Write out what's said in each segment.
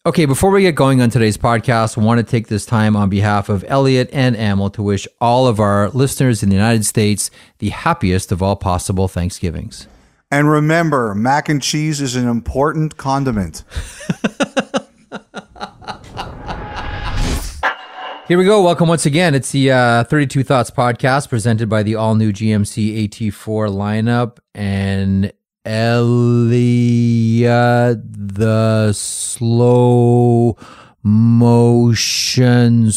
Okay, before we get going on today's podcast, I want to take this time on behalf of Elliot and Amal to wish all of our listeners in the United States the happiest of all possible Thanksgivings. And remember, mac and cheese is an important condiment. Here we go. Welcome once again. It's the 32 Thoughts podcast presented by the all-new GMC AT4 lineup and Elliot, the slow motion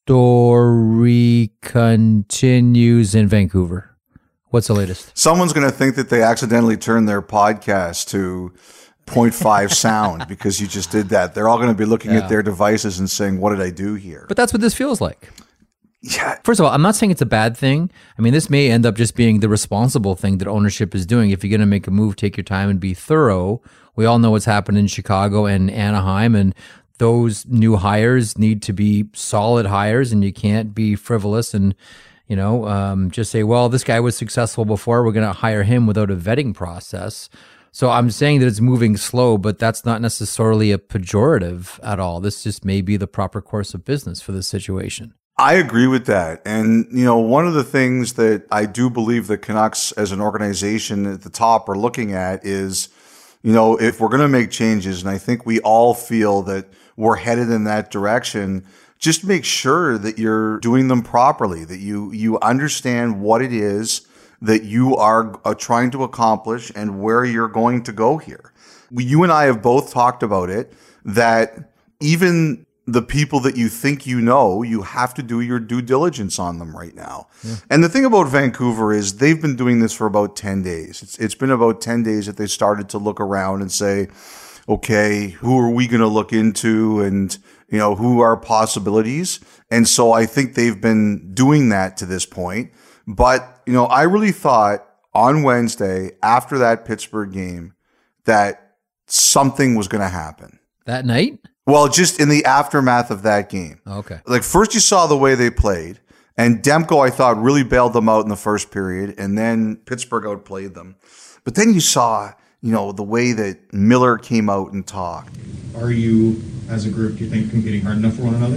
story continues in Vancouver. What's the latest? Someone's going to think that they accidentally turned their podcast to 0.5 sound because you just did that. They're all going to be looking at their devices and saying, what did I do here? But that's what this feels like. Yeah. First of all, I'm not saying it's a bad thing. I mean, this may end up just being the responsible thing that ownership is doing. If you're going to make a move, take your time and be thorough. We all know what's happened in Chicago and Anaheim, and those new hires need to be solid hires, and you can't be frivolous and, just say, well, this guy was successful before, we're going to hire him without a vetting process. So I'm saying that it's moving slow, but that's not necessarily a pejorative at all. This just may be the proper course of business for this situation. I agree with that. And, one of the things that I do believe the Canucks as an organization at the top are looking at is, if we're going to make changes, and I think we all feel that we're headed in that direction, just make sure that you're doing them properly, that you understand what it is that you are trying to accomplish and where you're going to go here. You and I have both talked about it, that even the people that you think you have to do your due diligence on them right now. Yeah. And the thing about Vancouver is they've been doing this for about 10 days. It's been about 10 days that they started to look around and say, okay, who are we going to look into and, who are possibilities? And so I think they've been doing that to this point. But, I really thought on Wednesday after that Pittsburgh game that something was going to happen. That night? Well, just in the aftermath of that game. Okay. Like first you saw the way they played, and Demko, I thought, really bailed them out in the first period, and then Pittsburgh outplayed them. But then you saw, the way that Miller came out and talked. Are you, as a group, do you think, competing hard enough for one another?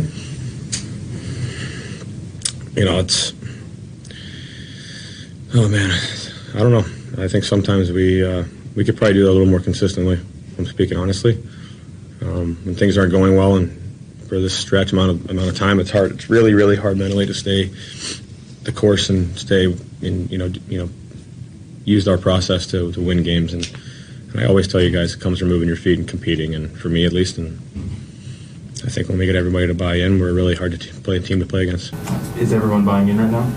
Oh man, I don't know. I think sometimes we could probably do that a little more consistently, if I'm speaking honestly. When things aren't going well and for this stretch amount of time, it's hard. It's really, really hard mentally to stay the course and stay in, use our process to win games. And I always tell you guys, it comes from moving your feet and competing. And for me, at least, and I think when we get everybody to buy in, we're a really hard to play team to play against. Is everyone buying in right now?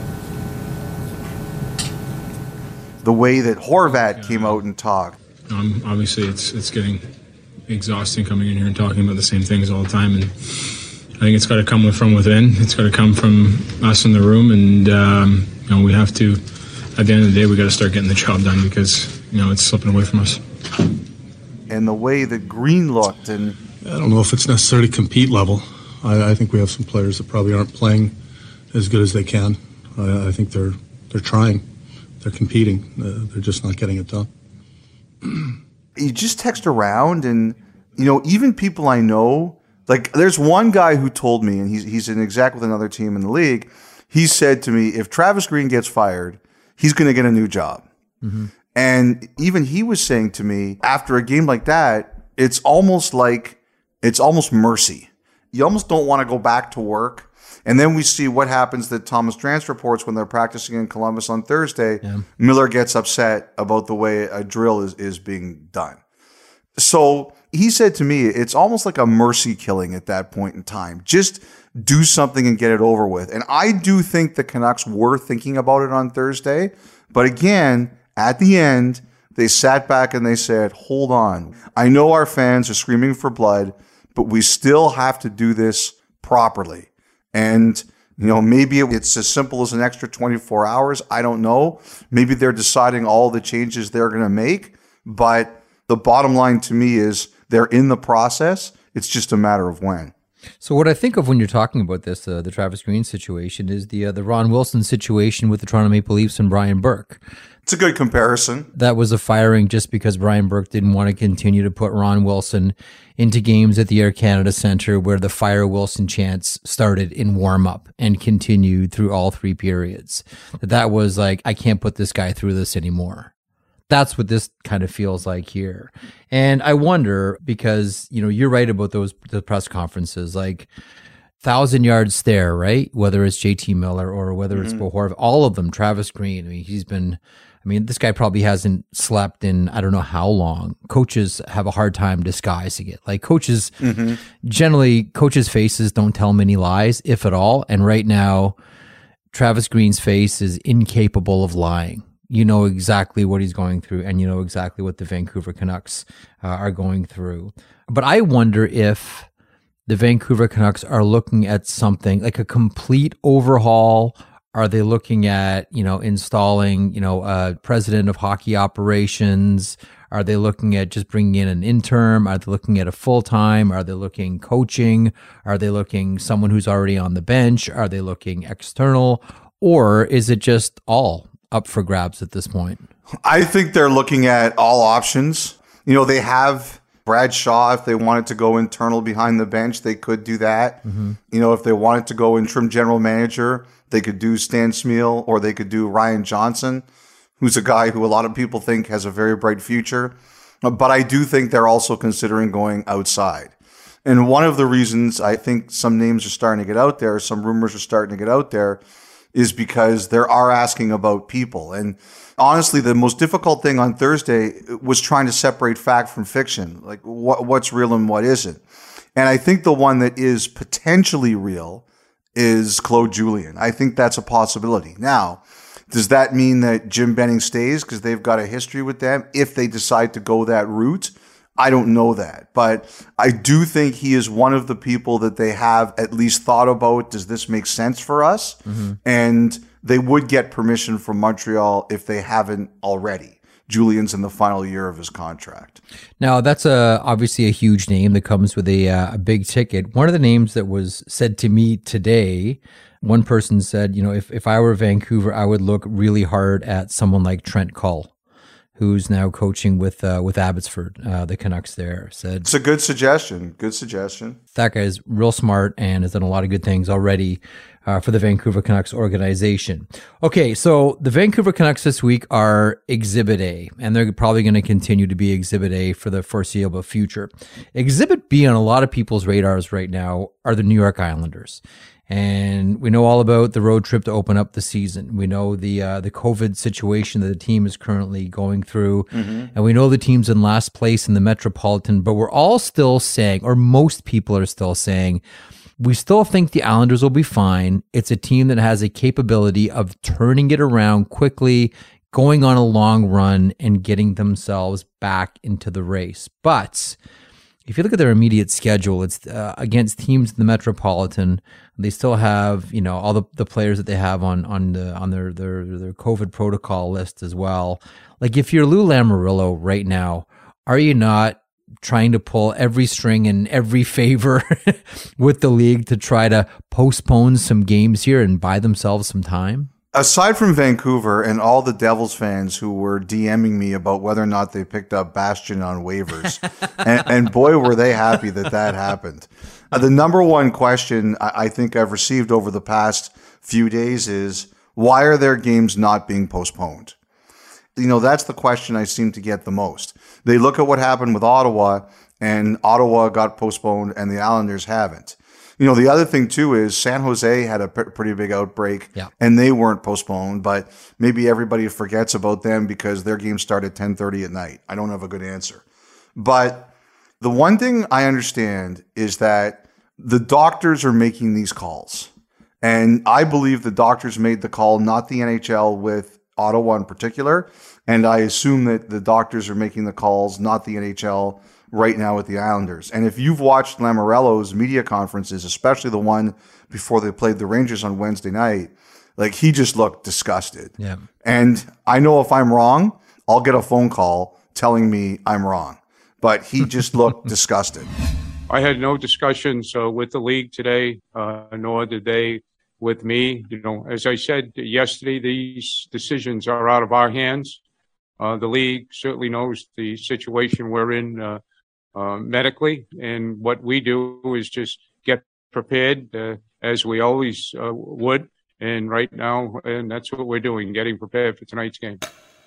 The way that Horvat came out and talked. Obviously, it's getting exhausting coming in here and talking about the same things all the time, and I think it's got to come from within. It's got to come from us in the room, and we have to. At the end of the day, we got to start getting the job done because it's slipping away from us. And the way that Green looked, and I don't know if it's necessarily compete level. I think we have some players that probably aren't playing as good as they can. I think they're trying, they're competing. They're just not getting it done. You just text around and, even people I know, like there's one guy who told me, and he's an exec with another team in the league. He said to me, if Travis Green gets fired, he's going to get a new job. Mm-hmm. And even he was saying to me, after a game like that, it's almost mercy. You almost don't want to go back to work. And then we see what happens that Thomas Drance reports when they're practicing in Columbus on Thursday. Yeah. Miller gets upset about the way a drill is being done. So he said to me, it's almost like a mercy killing at that point in time. Just do something and get it over with. And I do think the Canucks were thinking about it on Thursday. But again, at the end, they sat back and they said, hold on. I know our fans are screaming for blood, but we still have to do this properly. And, maybe it's as simple as an extra 24 hours. I don't know. Maybe they're deciding all the changes they're going to make. But the bottom line to me is they're in the process. It's just a matter of when. So what I think of when you're talking about this, the Travis Green situation, is the Ron Wilson situation with the Toronto Maple Leafs and Brian Burke. It's a good comparison. That was a firing just because Brian Burke didn't want to continue to put Ron Wilson into games at the Air Canada Centre where the Fire Wilson chants started in warm-up and continued through all 3 periods. That was like, I can't put this guy through this anymore. That's what this kind of feels like here. And I wonder, because, you're right about the press conferences, like 1,000-yard stare, right? Whether it's JT Miller or whether it's Bo Horvat, all of them, Travis Green. This guy probably hasn't slept in, I don't know how long. Coaches have a hard time disguising it. Like coaches, generally, coaches' faces don't tell many lies, if at all. And right now, Travis Green's face is incapable of lying. You know exactly what he's going through, and you know exactly what the Vancouver Canucks are going through. But I wonder if the Vancouver Canucks are looking at something like a complete overhaul. Are they looking at, installing, a president of hockey operations? Are they looking at just bringing in an intern? Are they looking at a full-time? Are they looking coaching? Are they looking someone who's already on the bench? Are they looking external? Or is it just all up for grabs at this point? I think they're looking at all options. They have Brad Shaw. If they wanted to go internal behind the bench, they could do that. If they wanted to go interim general manager, they could do Stan Smeel, or they could do Ryan Johnson, who's a guy who a lot of people think has a very bright future. But I do think they're also considering going outside. And one of the reasons I think some names are starting to get out there, some rumors are starting to get out there, is because they are asking about people. And honestly, the most difficult thing on Thursday was trying to separate fact from fiction, like what's real and what isn't. And I think the one that is potentially real is Claude Julien. I think that's a possibility. Now, does that mean that Jim Benning stays because they've got a history with them if they decide to go that route? I don't know that, but I do think he is one of the people that they have at least thought about. Does this make sense for us? And they would get permission from Montreal if they haven't already. Julian's in the final year of his contract. Now, that's obviously a huge name that comes with a big ticket. One of the names that was said to me today, one person said, if I were Vancouver, I would look really hard at someone like Trent Cull, who's now coaching with Abbotsford, the Canucks there. Said it's a good suggestion. Good suggestion. That guy's real smart and has done a lot of good things already for the Vancouver Canucks organization. Okay, so the Vancouver Canucks this week are Exhibit A, and they're probably going to continue to be Exhibit A for the foreseeable future. Exhibit B on a lot of people's radars right now are the New York Islanders. And we know all about the road trip to open up the season. We know the COVID situation that the team is currently going through. And we know the team's in last place in the Metropolitan, but we're all still saying, or most people are still saying, we still think the Islanders will be fine. It's a team that has a capability of turning it around quickly, going on a long run, and getting themselves back into the race. But if you look at their immediate schedule, it's against teams in the Metropolitan. They still have, all the players that they have on their COVID protocol list as well. Like if you're Lou Lamoriello right now, are you not trying to pull every string and every favor with the league to try to postpone some games here and buy themselves some time? Aside from Vancouver and all the Devils fans who were DMing me about whether or not they picked up Bastion on waivers, and boy, were they happy that happened. The number one question I think I've received over the past few days is, why are their games not being postponed? That's the question I seem to get the most. They look at what happened with Ottawa, and Ottawa got postponed and the Islanders haven't. The other thing, too, is San Jose had a pretty big outbreak, and they weren't postponed, but maybe everybody forgets about them because their game started 10:30 at night. I don't have a good answer. But the one thing I understand is that the doctors are making these calls, and I believe the doctors made the call, not the NHL with Ottawa in particular, and I assume that the doctors are making the calls, not the NHL right now with the Islanders. And if you've watched Lamoriello's media conferences, especially the one before they played the Rangers on Wednesday night, like he just looked disgusted. Yeah. And I know if I'm wrong, I'll get a phone call telling me I'm wrong. But he just looked disgusted. I had no discussions with the league today, nor did they with me. As I said yesterday, these decisions are out of our hands. The league certainly knows the situation we're in medically, and what we do is just get prepared as we always would. And right now, and that's what we're doing, getting prepared for tonight's game.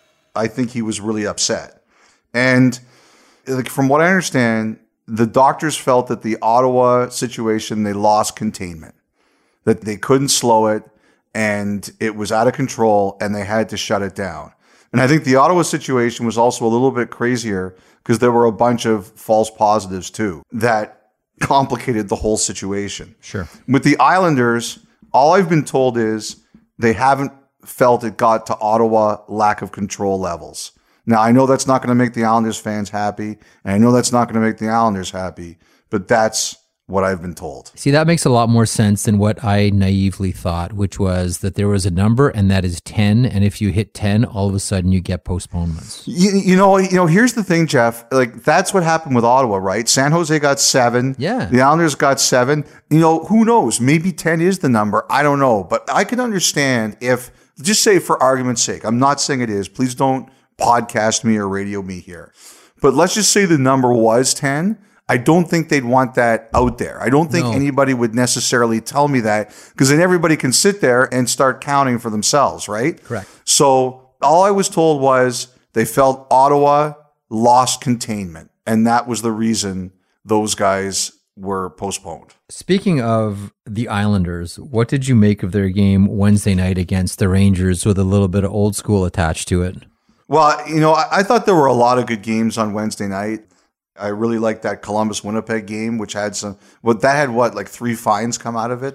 I think he was really upset. And from what I understand, the doctors felt that the Ottawa situation, they lost containment, that they couldn't slow it, and it was out of control, and they had to shut it down. And I think the Ottawa situation was also a little bit crazier because there were a bunch of false positives too that complicated the whole situation. Sure. With the Islanders, all I've been told is they haven't felt it got to Ottawa lack of control levels. Now, I know that's not going to make the Islanders fans happy, and I know that's not going to make the Islanders happy, but that's what I've been told. See, that makes a lot more sense than what I naively thought, which was that there was a number, and that is 10, and if you hit 10, all of a sudden you get postponements. You know, here's the thing, Jeff. Like, that's what happened with Ottawa, right? San Jose got 7. Yeah. The Islanders got 7. Who knows? Maybe 10 is the number. I don't know. But I can understand if, just say for argument's sake, I'm not saying it is. Please don't podcast me or radio me here. But let's just say the number was 10. I don't think they'd want that out there. I don't think anybody would necessarily tell me that, because then everybody can sit there and start counting for themselves, right? Correct. So all I was told was they felt Ottawa lost containment, and that was the reason those guys were postponed. Speaking of the Islanders, what did you make of their game Wednesday night against the Rangers with a little bit of old school attached to it? Well, I thought there were a lot of good games on Wednesday night. I really liked that Columbus-Winnipeg game, which had like 3 fines come out of it.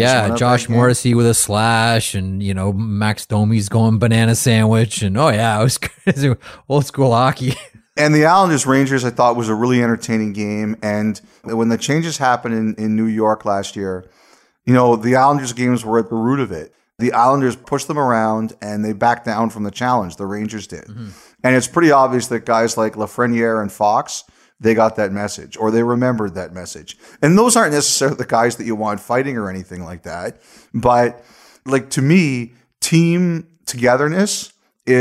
Josh Morrissey with a slash, and Max Domi's going banana sandwich, and it was old school hockey. And the Islanders-Rangers, I thought, was a really entertaining game. And when the changes happened in New York last year, the Islanders games were at the root of it. The Islanders pushed them around, and they backed down from the challenge. The Rangers did. Mm-hmm. And it's pretty obvious that guys like Lafreniere and Fox, they got that message, or they remembered that message. And those aren't necessarily the guys that you want fighting or anything like that. But to me, team togetherness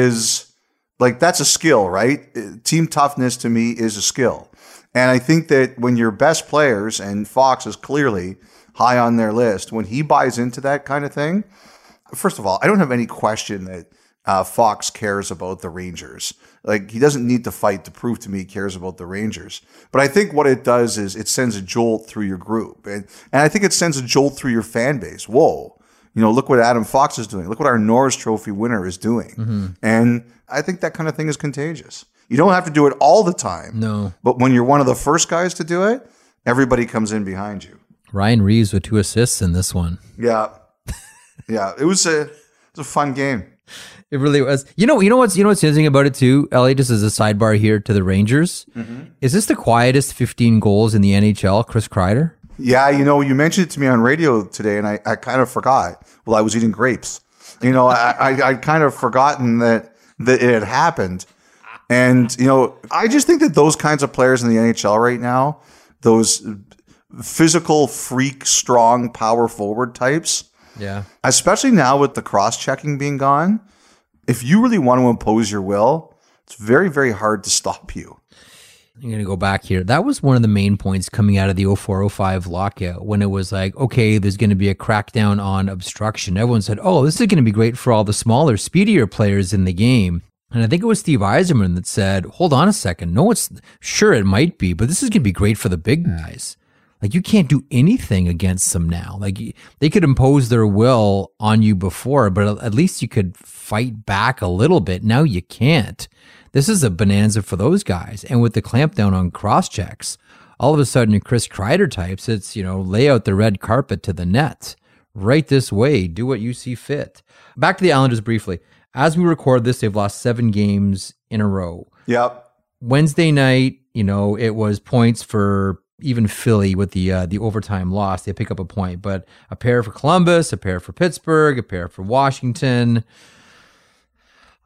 is that's a skill, right? Team toughness to me is a skill. And I think that when your best players, and Fox is clearly high on their list, when he buys into that kind of thing, first of all, I don't have any question that Fox cares about the Rangers. He doesn't need to fight to prove to me he cares about the Rangers. But I think what it does is it sends a jolt through your group. And I think it sends a jolt through your fan base. Whoa, look what Adam Fox is doing. Look what our Norris Trophy winner is doing. Mm-hmm. And I think that kind of thing is contagious. You don't have to do it all the time. No. But when you're one of the first guys to do it, everybody comes in behind you. Ryan Reeves with 2 assists in this one. Yeah. Yeah. It was a fun game. It really was. You know what's interesting about it too, Ellie, just as a sidebar here to the Rangers. Mm-hmm. Is this the quietest 15 goals in the NHL, Chris Kreider? Yeah, you mentioned it to me on radio today, and I kind of forgot. Well, I was eating grapes. I'd kind of forgotten that it had happened. And, I just think that those kinds of players in the NHL right now, those physical, freak, strong, power forward types, yeah, especially now with the cross-checking being gone, if you really want to impose your will, it's very, very hard to stop you. I'm going to go back here. That was one of the main points coming out of the 04-05 lockout, when it was like, okay, there's going to be a crackdown on obstruction. Everyone said, oh, this is going to be great for all the smaller, speedier players in the game. And I think it was Steve Yzerman that said, hold on a second. No, sure, it might be, but this is going to be great for the big guys. You can't do anything against them now. They could impose their will on you before, but at least you could fight back a little bit. Now you can't. This is a bonanza for those guys. And with the clampdown on cross-checks, all of a sudden, Chris Kreider types, it's, lay out the red carpet to the net. Right this way. Do what you see fit. Back to the Islanders briefly. As we record this, they've lost 7 games in a row. Yep. Wednesday night, it was points for even Philly with the overtime loss. They pick up a point, but a pair for Columbus, a pair for Pittsburgh, a pair for Washington.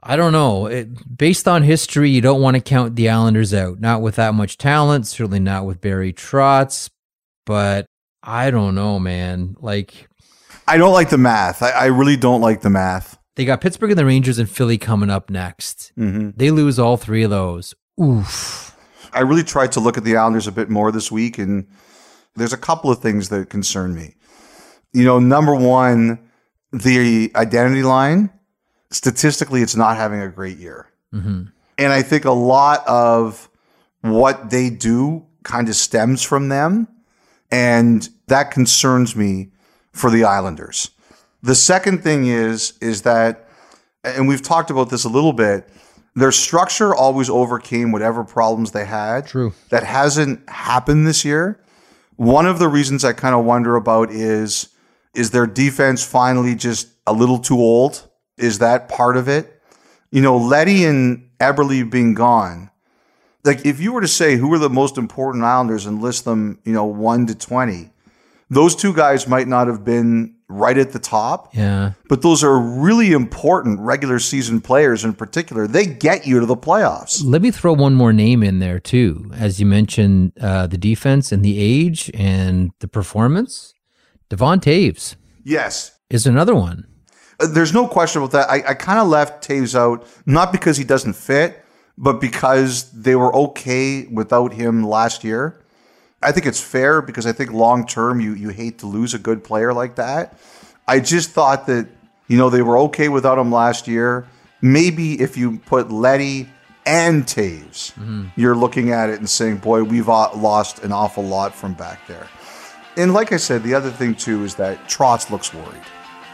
I don't know. Based on history, you don't want to count the Islanders out. Not with that much talent, certainly not with Barry Trotz, but I don't know, man. Like, I don't like the math. I really don't like the math. they got Pittsburgh and the Rangers and Philly coming up next. They lose all three of those. Oof. I really tried to look at the Islanders a bit more this week, and there's a couple of things that concern me. You know, number one, the identity line. Statistically, it's not having a great year. And I think a lot of what they do kind of stems from them. And that concerns me for the Islanders. The second thing is that, and we've talked about this a little bit, their structure always overcame whatever problems they had. True. That hasn't happened this year. One of the reasons I kind of wonder about is their defense finally just a little too old? Is that part of it? You know, Leddy and Eberle being gone. Like, if you were to say who are the most important Islanders and list them, 1 to 20, those two guys might not have been right at the top. Yeah. But those are really important regular season players in particular. They get you to the playoffs. Let me throw one more name in there, too. As you mentioned, the defense and the age and the performance. Devon Taves. Yes. Is another one. There's no question about that. I kind of left Taves out, not because he doesn't fit, but because they were okay without him last year. I think it's fair because I think long term you hate to lose a good player like that. I just thought that, they were okay without him last year. Maybe if you put Leddy and Taves, you're looking at it and saying, boy, we've lost an awful lot from back there. And like I said, the other thing too is that Trotz looks worried.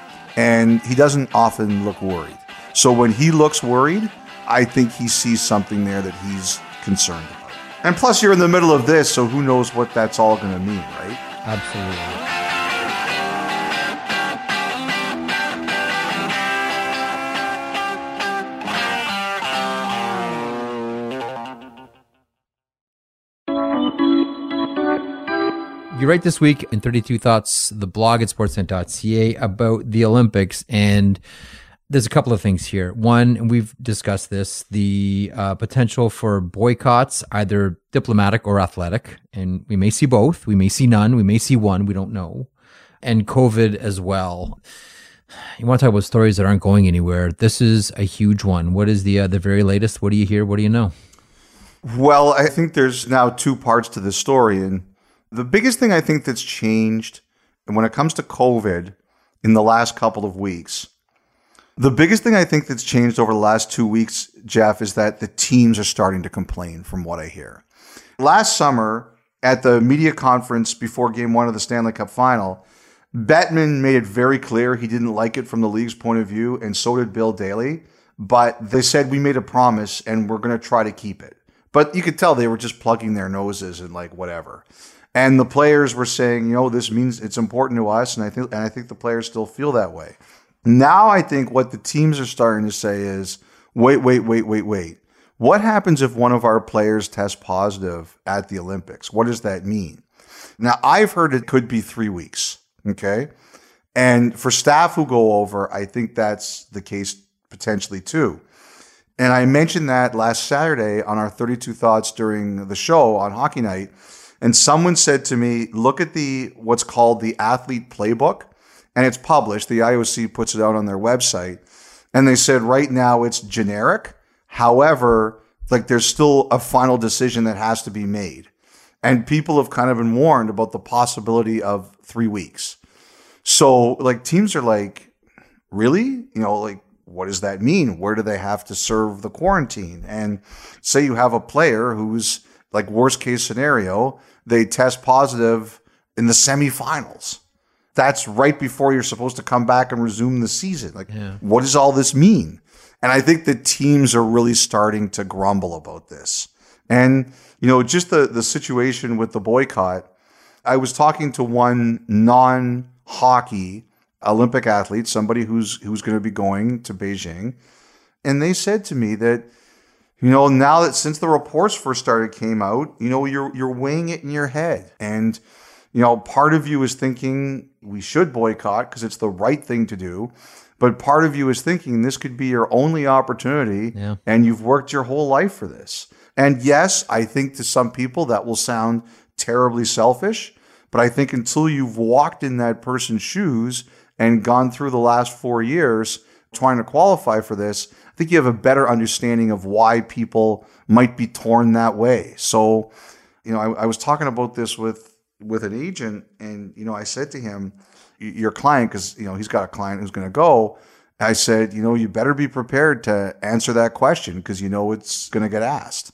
And he doesn't often look worried. So when he looks worried, I think he sees something there that he's concerned about. And plus, you're in the middle of this, so who knows what that's all going to mean, right? Absolutely. You write this week in 32 Thoughts, the blog at sportsnet.ca, about the Olympics, and there's a couple of things here. One, and we've discussed this, the potential for boycotts, either diplomatic or athletic, and we may see both. We may see none. We may see one. We don't know. And COVID as well. You want to talk about stories that aren't going anywhere. This is a huge one. What is the very latest? What do you hear? What do you know? Well, I think there's now two parts to this story, and the biggest thing I think that's changed, and when it comes to COVID in the last couple of weeks, the biggest thing I think that's changed over the last 2 weeks, Jeff, is that the teams are starting to complain from what I hear. Last summer, at the media conference before Game 1 of the Stanley Cup Final, Bettman made it very clear he didn't like it from the league's point of view, and so did Bill Daly. But they said, we made a promise, and we're going to try to keep it. But you could tell they were just plugging their noses and like whatever. And the players were saying, this means it's important to us, and I think the players still feel that way. Now I think what the teams are starting to say is, wait. What happens if one of our players tests positive at the Olympics? What does that mean? Now, I've heard it could be 3 weeks, okay? And for staff who go over, I think that's the case potentially too. And I mentioned that last Saturday on our 32 Thoughts during the show on Hockey Night. And someone said to me, look at what's called the athlete playbook. And it's published. The IOC puts it out on their website. And they said right now it's generic. However, there's still a final decision that has to be made. And people have kind of been warned about the possibility of 3 weeks. So teams are like, really? What does that mean? Where do they have to serve the quarantine? And say you have a player who's worst case scenario, they test positive in the semifinals. That's right before you're supposed to come back and resume the season. What does all this mean? And I think the teams are really starting to grumble about this. And, just the situation with the boycott, I was talking to one non-hockey Olympic athlete, somebody who's going to be going to Beijing. And they said to me that, now that since the reports first came out, you're weighing it in your head. And, part of you is thinking we should boycott because it's the right thing to do. But part of you is thinking this could be your only opportunity, and you've worked your whole life for this. And yes, I think to some people that will sound terribly selfish, but I think until you've walked in that person's shoes and gone through the last 4 years trying to qualify for this, I think you have a better understanding of why people might be torn that way. So, I was talking about this with an agent, and, I said to him, your client, because, he's got a client who's going to go, I said, you better be prepared to answer that question because it's going to get asked.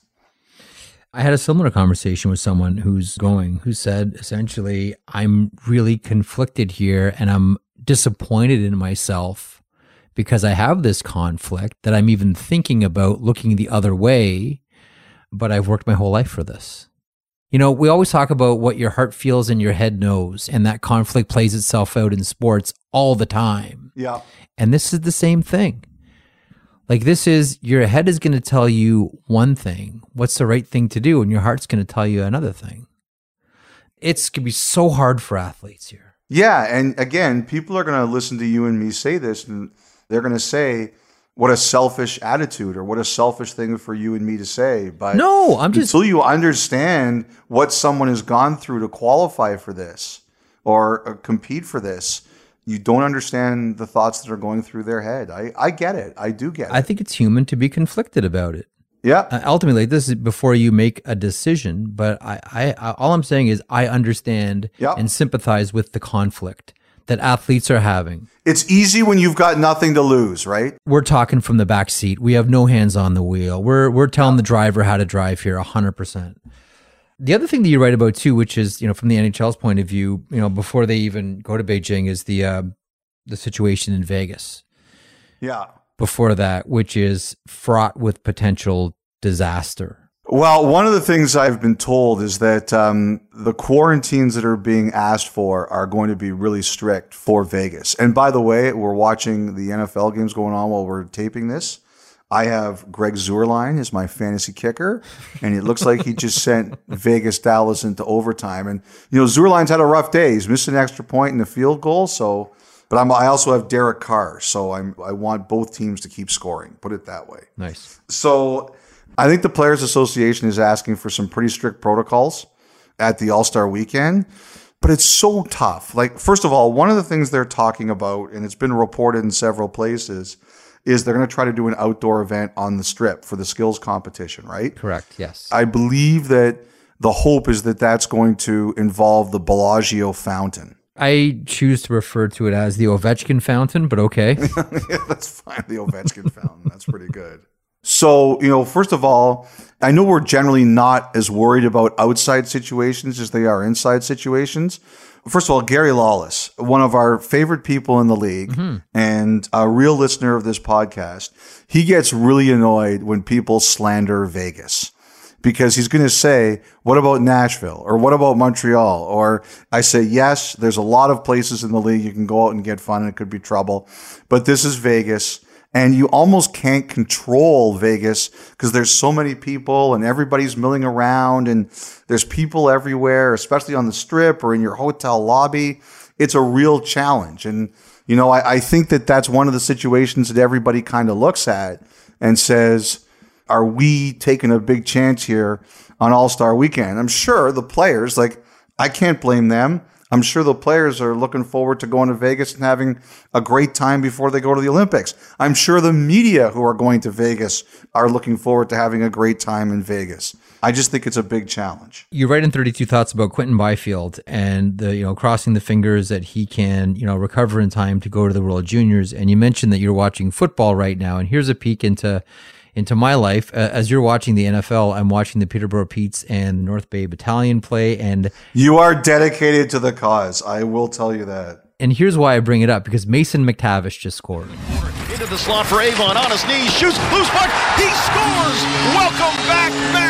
I had a similar conversation with someone who said, essentially, I'm really conflicted here and I'm disappointed in myself because I have this conflict that I'm even thinking about looking the other way, but I've worked my whole life for this. We always talk about what your heart feels and your head knows, and that conflict plays itself out in sports all the time. Yeah. And this is the same thing. Like your head is going to tell you one thing, what's the right thing to do, and your heart's going to tell you another thing. It's going to be so hard for athletes here. Yeah, and again, people are going to listen to you and me say this, and they're going to say, what a selfish attitude or what a selfish thing for you and me to say. But no, until you understand what someone has gone through to qualify for this or compete for this, you don't understand the thoughts that are going through their head. I get it. I do get it. I think it's human to be conflicted about it. Yeah. Ultimately, this is before you make a decision, but I all I'm saying is I understand and sympathize with the conflict that athletes are having. It's easy when you've got nothing to lose, right? We're talking from the back seat. We have no hands on the wheel. We're telling the driver how to drive here 100%. The other thing that you write about too, which is, from the NHL's point of view, before they even go to Beijing, is the situation in Vegas. Yeah. Before that, which is fraught with potential disaster. Well, one of the things I've been told is that the quarantines that are being asked for are going to be really strict for Vegas. And by the way, we're watching the NFL games going on while we're taping this. I have Greg Zuerlein as my fantasy kicker, and it looks like he just sent Vegas Dallas into overtime. And, Zuerlein's had a rough day. He's missed an extra point in the field goal. But I also have Derek Carr, so I want both teams to keep scoring, put it that way. Nice. So I think the Players Association is asking for some pretty strict protocols at the All-Star weekend, but it's so tough. Like, first of all, one of the things they're talking about, and it's been reported in several places, is they're going to try to do an outdoor event on the Strip for the skills competition, right? Correct, yes. I believe that the hope is that that's going to involve the Bellagio fountain. I choose to refer to it as the Ovechkin fountain, but okay. Yeah, that's fine. The Ovechkin fountain. That's pretty good. So, first of all, I know we're generally not as worried about outside situations as they are inside situations. First of all, Gary Lawless, one of our favorite people in the league and a real listener of this podcast, he gets really annoyed when people slander Vegas. Because he's going to say, what about Nashville? Or what about Montreal? Or I say, yes, there's a lot of places in the league you can go out and get fun and it could be trouble. But this is Vegas. And you almost can't control Vegas because there's so many people and everybody's milling around and there's people everywhere, especially on the Strip or in your hotel lobby. It's a real challenge. And, I think that that's one of the situations that everybody kind of looks at and says, are we taking a big chance here on All-Star Weekend? I'm sure the players, I can't blame them. I'm sure the players are looking forward to going to Vegas and having a great time before they go to the Olympics. I'm sure the media who are going to Vegas are looking forward to having a great time in Vegas. I just think it's a big challenge. You write in 32 Thoughts about Quinton Byfield and the crossing the fingers that he can recover in time to go to the World Juniors. And you mentioned that you're watching football right now. And here's a peek into my life. As you're watching the NFL, I'm watching the Peterborough Petes and the North Bay Battalion play. And you are dedicated to the cause. I will tell you that. And here's why I bring it up, because Mason McTavish just scored. Into the slot for Avon, on his knees, shoots, loose puck, he scores! Welcome back.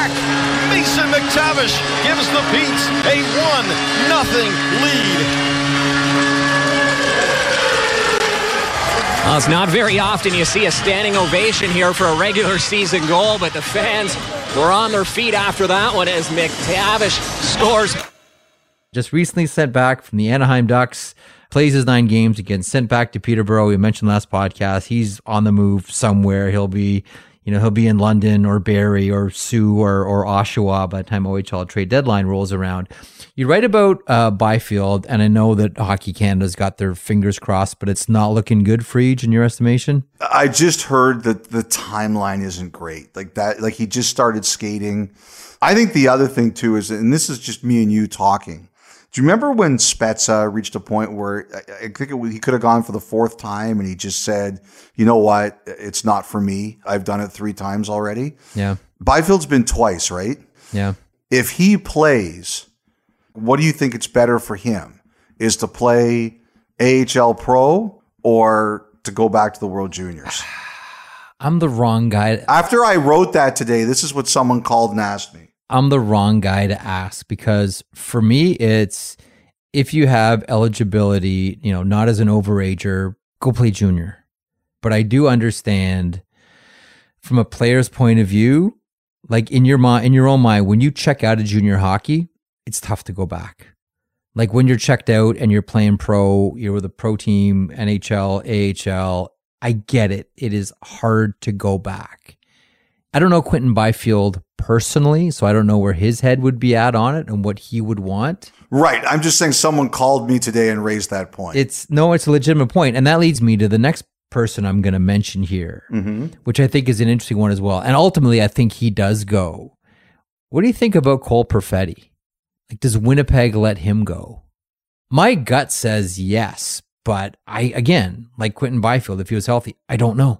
Mason McTavish gives the Petes a 1-0 lead. Well, it's not very often you see a standing ovation here for a regular season goal, but the fans were on their feet after that one as McTavish scores. just recently sent back from the Anaheim Ducks, plays his 9 games again, sent back to Peterborough. We mentioned last podcast, he's on the move somewhere. He'll be in London or Barrie or Sioux or Oshawa by the time OHL trade deadline rolls around. You write about Byfield, and I know that Hockey Canada's got their fingers crossed, but it's not looking good for Eage in your estimation? I just heard that the timeline isn't great. Like he just started skating. I think the other thing too is, and this is just me and you talking, do you remember when Spezza reached a point where I think he could have gone for the 4th time and he just said, you know what, it's not for me. I've done it 3 times already. Yeah. Byfield's been twice, right? Yeah. If he plays, what do you think it's better for him? Is to play AHL Pro or to go back to the World Juniors? I'm the wrong guy. After I wrote that today, this is what someone called and asked me. I'm the wrong guy to ask, because for me, it's if you have eligibility, not as an overager, go play junior. But I do understand from a player's point of view, like in your own mind, when you check out of junior hockey, it's tough to go back. Like when you're checked out and you're playing pro, you're with a pro team, NHL, AHL, I get it. It is hard to go back. I don't know Quinton Byfield personally, so I don't know where his head would be at on it and what he would want. Right. I'm just saying someone called me today and raised that point. It's a legitimate point. And that leads me to the next person I'm going to mention here, which I think is an interesting one as well. And ultimately, I think he does go. What do you think about Cole Perfetti? Like, does Winnipeg let him go? My gut says yes, but again, like Quinton Byfield, if he was healthy, I don't know.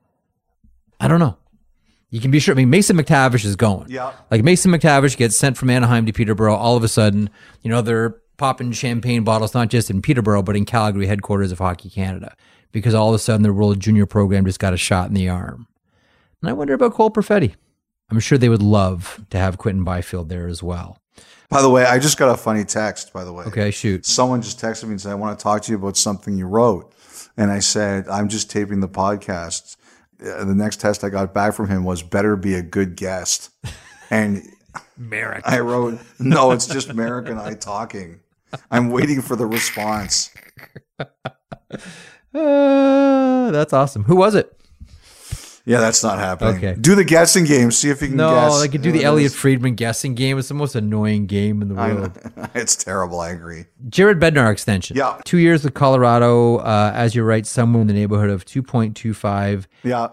You can be sure. I mean, Mason McTavish is going. Yeah. Like Mason McTavish gets sent from Anaheim to Peterborough. All of a sudden, they're popping champagne bottles, not just in Peterborough, but in Calgary, headquarters of Hockey Canada, because all of a sudden the World Junior program just got a shot in the arm. And I wonder about Cole Perfetti. I'm sure they would love to have Quinton Byfield there as well. By the way, I just got a funny text, by the way. Okay, shoot. Someone just texted me and said, I want to talk to you about something you wrote. And I said, I'm just taping the podcast. The next text I got back from him was, better be a good guest. And Merrick. I wrote, no, it's just Merrick and I talking. I'm waiting for the response. That's awesome. Who was it? Yeah, that's not happening. Okay. Do the guessing game. See if you can guess. No, they could do the Elliot Friedman guessing game. It's the most annoying game in the world. It's terrible. I agree. Jared Bednar extension. Yeah. 2 years with Colorado, as you write, somewhere in the neighborhood of $2.25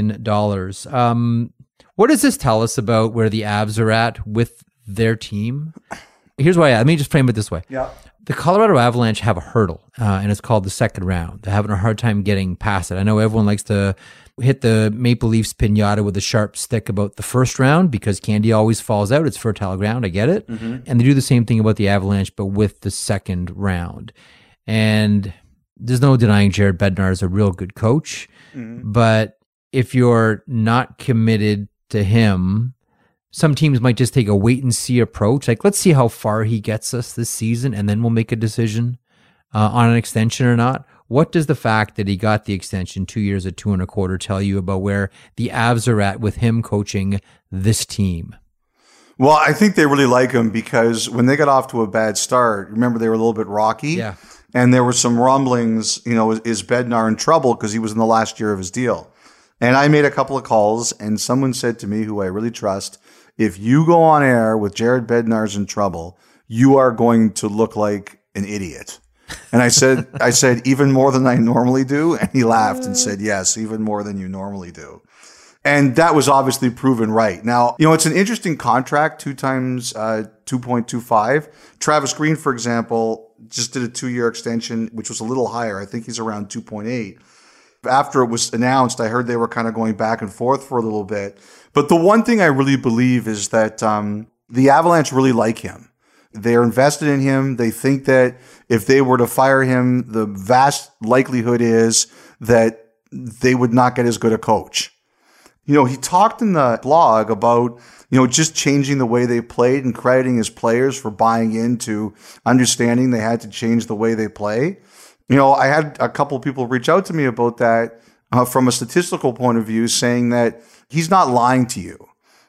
million. What does this tell us about where the Avs are at with their team? Here's why. Let me just frame it this way. Yeah. The Colorado Avalanche have a hurdle, and it's called the second round. They're having a hard time getting past it. I know everyone likes to hit the Maple Leafs pinata with a sharp stick about the first round because candy always falls out. It's fertile ground. I get it. And they do the same thing about the Avalanche, but with the second round. And there's no denying Jared Bednar is a real good coach. But if you're not committed to him, some teams might just take a wait and see approach. Like, let's see how far he gets us this season, and then we'll make a decision on an extension or not. What does the fact that he got the extension 2 years at $2.25 tell you about where the Avs are at with him coaching this team? Well, I think they really like him because when they got off to a bad start, remember they were a little bit rocky? Yeah. And there were some rumblings, is Bednar in trouble because he was in the last year of his deal? And I made a couple of calls, and someone said to me, who I really trust, if you go on air with Jared Bednar's in trouble, you are going to look like an idiot. And I said, even more than I normally do? And he laughed and said, yes, even more than you normally do. And that was obviously proven right. Now, it's an interesting contract, 2 times 2.25. Travis Green, for example, just did a 2-year extension, which was a little higher. I think he's around 2.8. After it was announced, I heard they were kind of going back and forth for a little bit. But the one thing I really believe is that the Avalanche really like him. They're invested in him. They think that if they were to fire him, the vast likelihood is that they would not get as good a coach. He talked in the blog about, just changing the way they played and crediting his players for buying into understanding they had to change the way they play. I had a couple of people reach out to me about that from a statistical point of view, saying that he's not lying to you.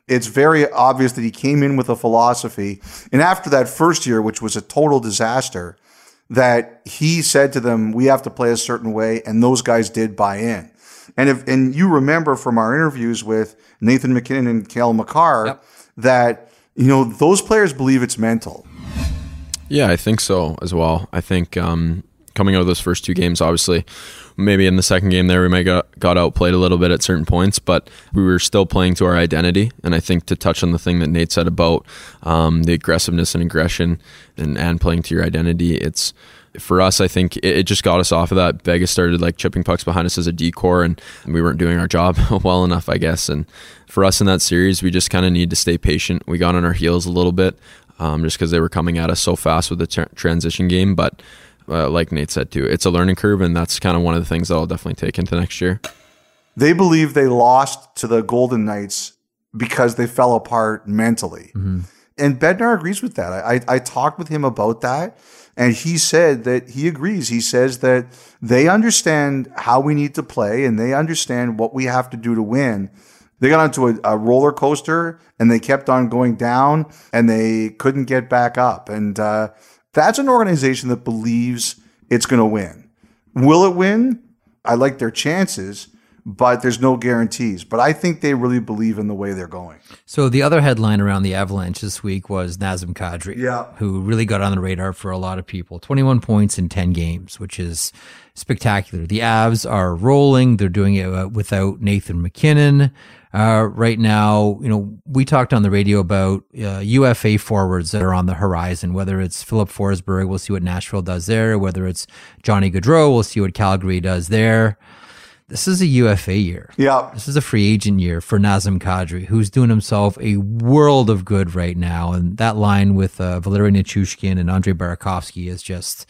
It's very obvious that he came in with a philosophy. And after that first year, which was a total disaster, that he said to them, we have to play a certain way, and those guys did buy in. And you remember from our interviews with Nathan MacKinnon and Cale Makar that, those players believe it's mental. Yeah, I think so as well. I think coming out of those first two games, obviously, maybe in the second game there we might got outplayed a little bit at certain points, but we were still playing to our identity. And I think to touch on the thing that Nate said about the aggressiveness and aggression and playing to your identity, it's for us, I think it just got us off of that. Vegas started like chipping pucks behind us as a decor, and we weren't doing our job well enough, I guess. And for us in that series, we just kind of need to stay patient. We got on our heels a little bit just because they were coming at us so fast with the transition game. But like Nate said too, it's a learning curve, and that's kind of one of the things that I'll definitely take into next year. They believe they lost to the Golden Knights because they fell apart mentally. Mm-hmm. And Bednar agrees with that. I talked with him about that, and he said that he agrees. He says that they understand how we need to play, and they understand what we have to do to win. They got onto a roller coaster, and they kept on going down, and they couldn't get back up. And that's an organization that believes it's going to win. Will it win? I like their chances, but there's no guarantees. But I think they really believe in the way they're going. So the other headline around the Avalanche this week was Nazem Kadri, who really got on the radar for a lot of people. 21 points in 10 games, which is spectacular. The Avs are rolling. They're doing it without Nathan MacKinnon. Right now, we talked on the radio about UFA forwards that are on the horizon, whether it's Philip Forsberg, we'll see what Nashville does there, whether it's Johnny Gaudreau, we'll see what Calgary does there. This is a UFA year. Yeah. This is a free agent year for Nazem Kadri, who's doing himself a world of good right now. And that line with Valeri Nichushkin and Andrei Burakovsky is just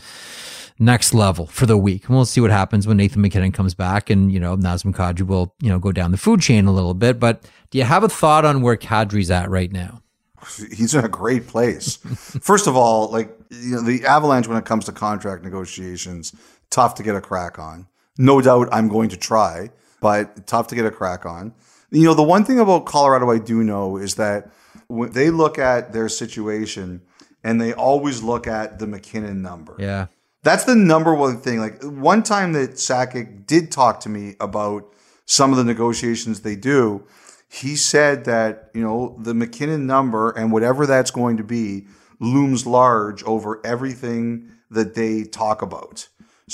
next level for the week. And we'll see what happens when Nathan MacKinnon comes back, and, Nazem Kadri will, go down the food chain a little bit. But do you have a thought on where Kadri's at right now? He's in a great place. First of all, the Avalanche, when it comes to contract negotiations, tough to get a crack on. No doubt I'm going to try, but tough to get a crack on. The one thing about Colorado I do know is that when they look at their situation, and they always look at the MacKinnon number. Yeah. That's the number one thing. Like, one time that Sakic did talk to me about some of the negotiations they do, he said that, the MacKinnon number and whatever that's going to be looms large over everything that they talk about.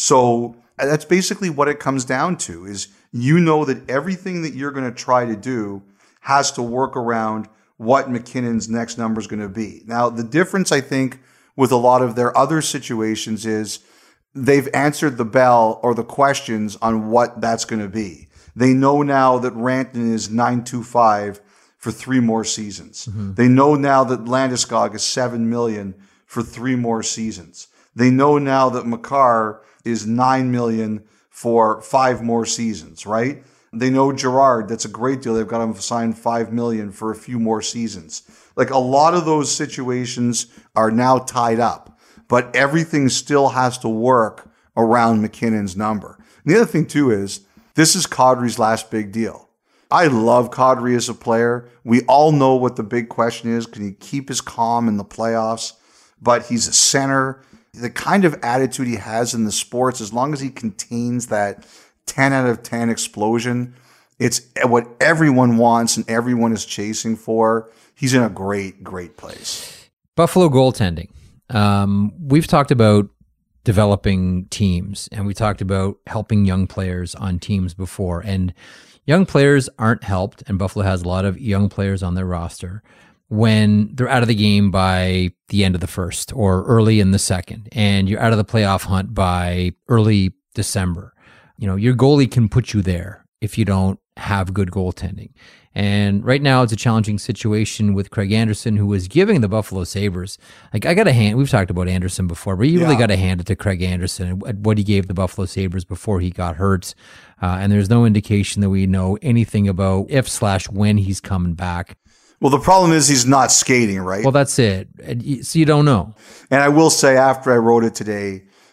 So that's basically what it comes down to, is that everything that you're going to try to do has to work around what MacKinnon's next number is going to be. Now, the difference, I think, with a lot of their other situations is they've answered the bell or the questions on what that's going to be. They know now that Rantanen is $925 for 3 more seasons. Mm-hmm. They know now that Landeskog is $7 million for 3 more seasons. They know now that Makar is $9 million for 5 more seasons, right? They know Gerard, that's a great deal. They've got him signed $5 million for a few more seasons. Like, a lot of those situations are now tied up, but everything still has to work around MacKinnon's number. And the other thing too is, this is Kadri's last big deal. I love Kadri as a player. We all know what the big question is. Can he keep his calm in the playoffs? But he's a center. The kind of attitude he has in the sports, as long as he contains that 10 out of 10 explosion, it's what everyone wants and everyone is chasing for. He's in a great, great place. Buffalo goaltending. We've talked about developing teams, and we talked about helping young players on teams before. And young players aren't helped, and Buffalo has a lot of young players on their roster when they're out of the game by the end of the first or early in the second, and you're out of the playoff hunt by early December. Your goalie can put you there if you don't have good goaltending. And right now it's a challenging situation with Craig Anderson, who was giving the Buffalo Sabres. Like, I got to hand, we've talked about Anderson before, but you really got to hand it to Craig Anderson and what he gave the Buffalo Sabres before he got hurt. And there's no indication that we know anything about if/when he's coming back. Well, the problem is he's not skating, right? Well, that's it. So you don't know. And I will say, after I wrote it today,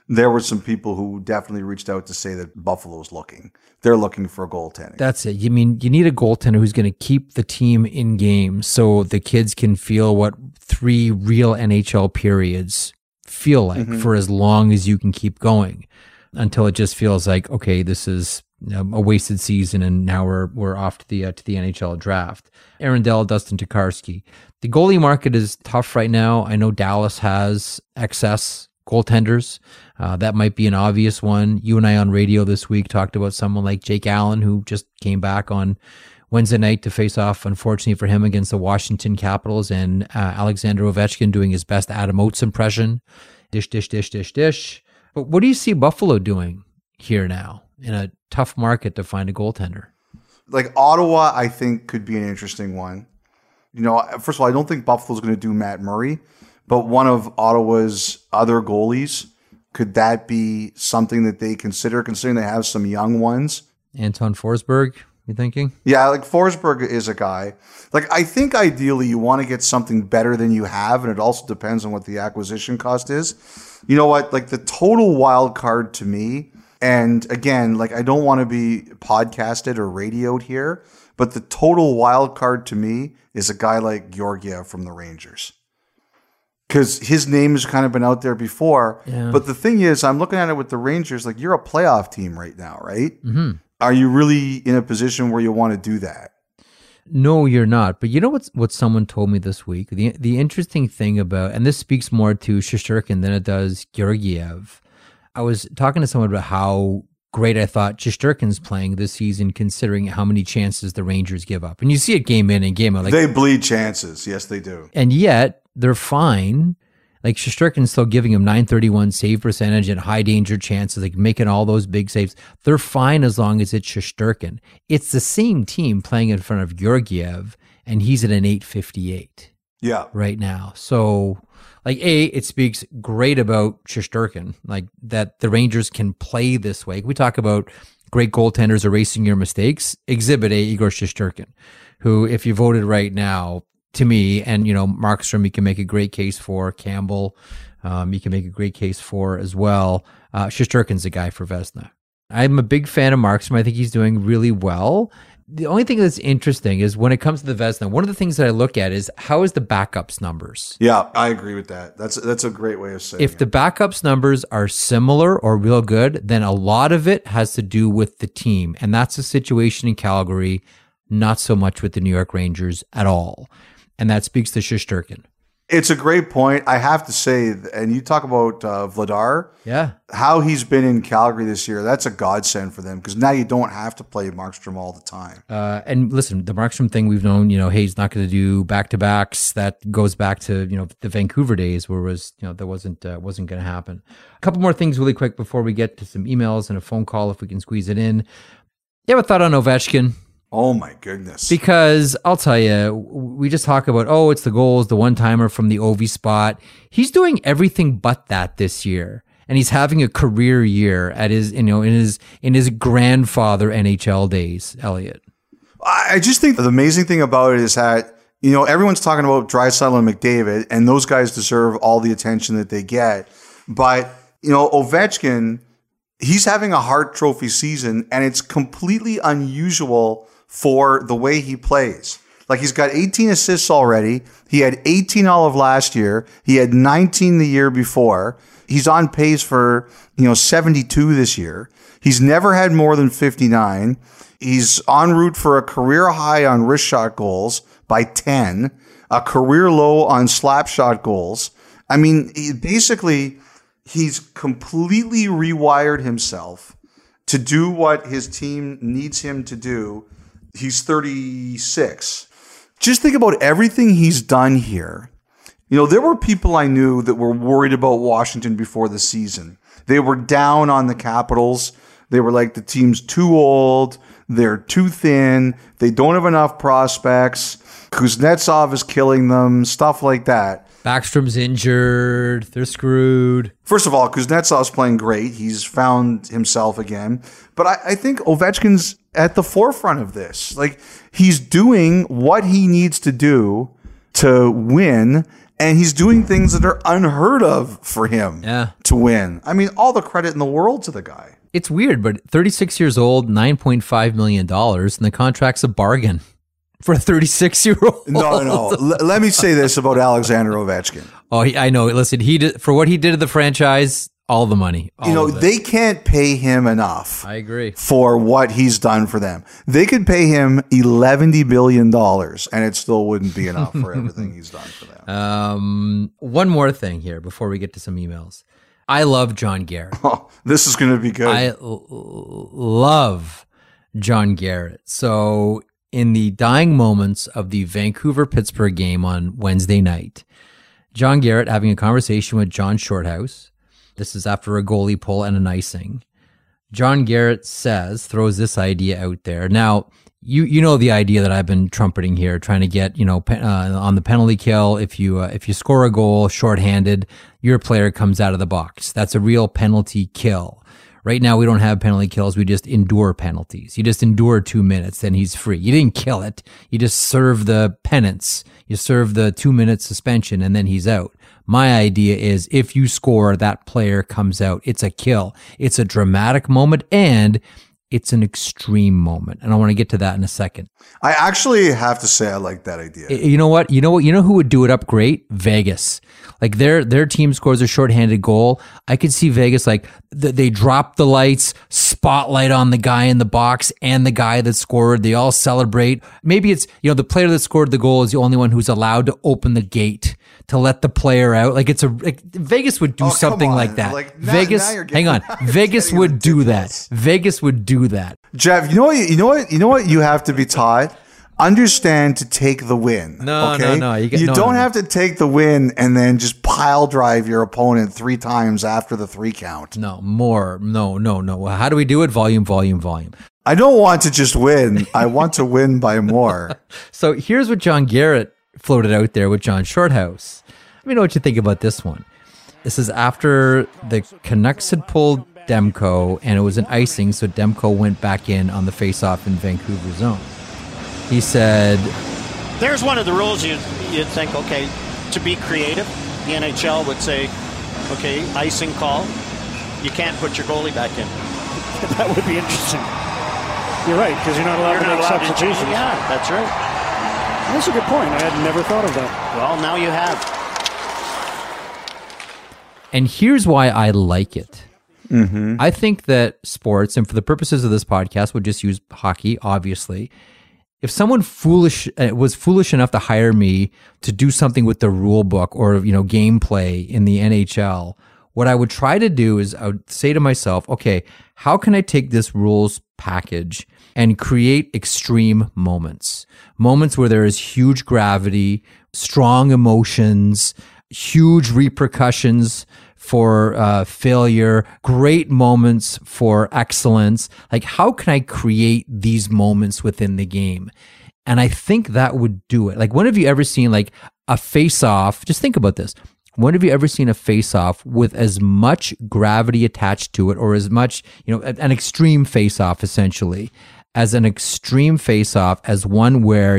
there were some people who definitely reached out to say that Buffalo's looking. They're looking for a goaltending. That's it. You mean you need a goaltender who's going to keep the team in game so the kids can feel what 3 real NHL periods feel like for as long as you can keep going, until it just feels like, okay, this is a wasted season and now we're off to the NHL draft. Aaron Dell, Dustin Tokarski. The goalie market is tough right now. I know Dallas has excess goaltenders. That might be an obvious one. You and I on radio this week talked about someone like Jake Allen, who just came back on Wednesday night to face off, unfortunately for him, against the Washington Capitals, and Alexander Ovechkin doing his best Adam Oates impression. Dish, dish, dish, dish, dish. But what do you see Buffalo doing here now in a tough market to find a goaltender? Like Ottawa, I think could be an interesting one. You know, first of all, I don't think Buffalo's going to do Matt Murray, but one of Ottawa's other goalies, could that be something that they consider, considering they have some young ones? Anton Forsberg, you thinking? Yeah, like Forsberg is a guy. Like, I think ideally you want to get something better than you have, and it also depends on what the acquisition cost is. You know what? Like, the total wild card to me, and again, like, I don't want to be podcasted or radioed here, but the total wild card to me is a guy like Georgiev from the Rangers. Because his name has kind of been out there before. Yeah. But the thing is, I'm looking at it with the Rangers, like, you're a playoff team right now, right? Mm-hmm. Are you really in a position where you want to do that? No, you're not. But you know what someone told me this week? The interesting thing about, and this speaks more to Shesterkin than it does Georgiev. I was talking to someone about how great I thought Shesterkin's playing this season, considering how many chances the Rangers give up. And you see it game in and game out. Like, they bleed chances. Yes, they do. And yet, they're fine. Like, Shesterkin's still giving him .931 save percentage and high danger chances, like making all those big saves. They're fine as long as it's Shesterkin. It's the same team playing in front of Georgiev, and he's at an .858. Yeah. Right now. So, like, it speaks great about Shesterkin, like that the Rangers can play this way. We talk about great goaltenders erasing your mistakes. Exhibit A, Igor Shesterkin, who, if you voted right now, to me, and, you know, Markstrom, you can make a great case for. Campbell, you can make a great case for as well. Shesterkin's a guy for Vezina. I'm a big fan of Markstrom. I think he's doing really well. The only thing that's interesting is when it comes to the Vezina, one of the things that I look at is how is the backups numbers? Yeah, I agree with that. That's a great way of saying it. If the backups numbers are similar or real good, then a lot of it has to do with the team. And that's the situation in Calgary, not so much with the New York Rangers at all. And that speaks to Shesterkin. It's a great point. I have to say, and you talk about Vladar, yeah, how he's been in Calgary this year, that's a godsend for them because now you don't have to play Markstrom all the time. And listen, the Markstrom thing we've known, you know, hey, he's not going to do back-to-backs. That goes back to, you know, the Vancouver days where it was, you know, that wasn't going to happen. A couple more things really quick before we get to some emails and a phone call if we can squeeze it in. You have a thought on Ovechkin? Oh, my goodness. Because I'll tell you, we just talk about, oh, it's the goals, the one-timer from the Ovi spot. He's doing everything but that this year. And he's having a career year at his, you know, in his grandfather NHL days, Elliot. I just think the amazing thing about it is that, you know, everyone's talking about Draisaitl and McDavid, and those guys deserve all the attention that they get. But, you know, Ovechkin, he's having a Hart Trophy season, and it's completely unusual for the way he plays. Like, he's got 18 assists already. He had 18 all of last year. He had 19 the year before. He's on pace for, you know, 72 this year. He's never had more than 59. He's en route for a career high on wrist shot goals by 10, a career low on slap shot goals. I mean, he's completely rewired himself to do what his team needs him to do. He's 36. Just think about everything he's done here. You know, there were people I knew that were worried about Washington before the season. They were down on the Capitals. They were like, the team's too old. They're too thin. They don't have enough prospects. Kuznetsov is killing them, stuff like that. Backstrom's injured. They're screwed. First of all, Kuznetsov's playing great. He's found himself again. But I think Ovechkin's at the forefront of this. Like, he's doing what he needs to do to win, And he's doing things that are unheard of for him to win. I mean, all the credit in the world to the guy. It's weird, but 36 years old, $9.5 million, and the contract's a bargain for a 36-year-old. No. Let me say this about Alexander Ovechkin. Oh, I know. Listen, he did, for what he did to the franchise, all the money. They can't pay him enough. I agree. For what he's done for them. They could pay him $11 billion, and it still wouldn't be enough for everything he's done for them. One more thing here before we get to some emails. I love John Garrett. Oh, this is going to be good. I love John Garrett. So in the dying moments of the Vancouver-Pittsburgh game on Wednesday night, John Garrett having a conversation with John Shorthouse. This is after a goalie pull and an icing. John Garrett throws this idea out there. Now, you know the idea that I've been trumpeting here, trying to get, on the penalty kill, if you score a goal shorthanded, your player comes out of the box. That's a real penalty kill. Right now, we don't have penalty kills. We just endure penalties. You just endure 2 minutes, then he's free. You didn't kill it. You just serve the penance. You serve the 2-minute suspension, and then he's out. My idea is if you score, that player comes out. It's a kill. It's a dramatic moment, and it's an extreme moment. And I want to get to that in a second. I actually have to say I like that idea. You know what? You know who would do it up great? Vegas. Like their team scores a shorthanded goal. I could see Vegas they drop the lights, spotlight on the guy in the box and the guy that scored. They all celebrate. Maybe it's, the player that scored the goal is the only one who's allowed to open the gate to let the player out. Vegas would do something like that. Vegas, hang on. Vegas would do that. Vegas would do that. Jeff, you know what you have to be taught? Understand to take the win. No. You don't have to take the win and then just pile drive your opponent 3 times after the 3 count. No. How do we do it? Volume. I don't want to just win. I want to win by more. So here's what John Garrett floated out there with John Shorthouse. Let me know what you think about this one. This is after the Canucks had pulled Demko, and it was an icing, so Demko went back in on the face-off in Vancouver zone. He said, there's one of the rules you'd think, okay, to be creative, the NHL would say, okay, icing call, you can't put your goalie back in. That would be interesting. You're right, because you're not allowed to make substitutions. Yeah, that's right. That's a good point. I had never thought of that. Well, now you have. And here's why I like it. Mm-hmm. I think that sports, and for the purposes of this podcast, we'll just use hockey, obviously. If someone was foolish enough to hire me to do something with the rule book or, gameplay in the NHL, what I would try to do is I would say to myself, okay, how can I take this rules package and create extreme moments where there is huge gravity, strong emotions, huge repercussions for failure, great moments for excellence. How can I create these moments within the game? And I think that would do it. When have you ever seen a face-off? Just think about this. When have you ever seen a face-off with as much gravity attached to it, or as much, an extreme face-off essentially, as an extreme face-off as one where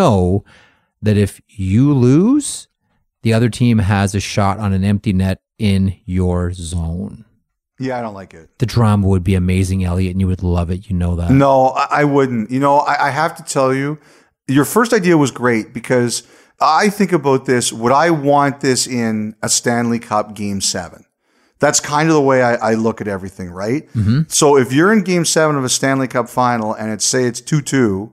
that if you lose, the other team has a shot on an empty net in your zone? Yeah, I don't like it. The drama would be amazing, Elliot, and you would love it. You know that. No, I wouldn't. I have to tell you, your first idea was great because I think about this. Would I want this in a Stanley Cup Game 7? That's kind of the way I look at everything, right? Mm-hmm. So if you're in Game 7 of a Stanley Cup final and it's 2-2,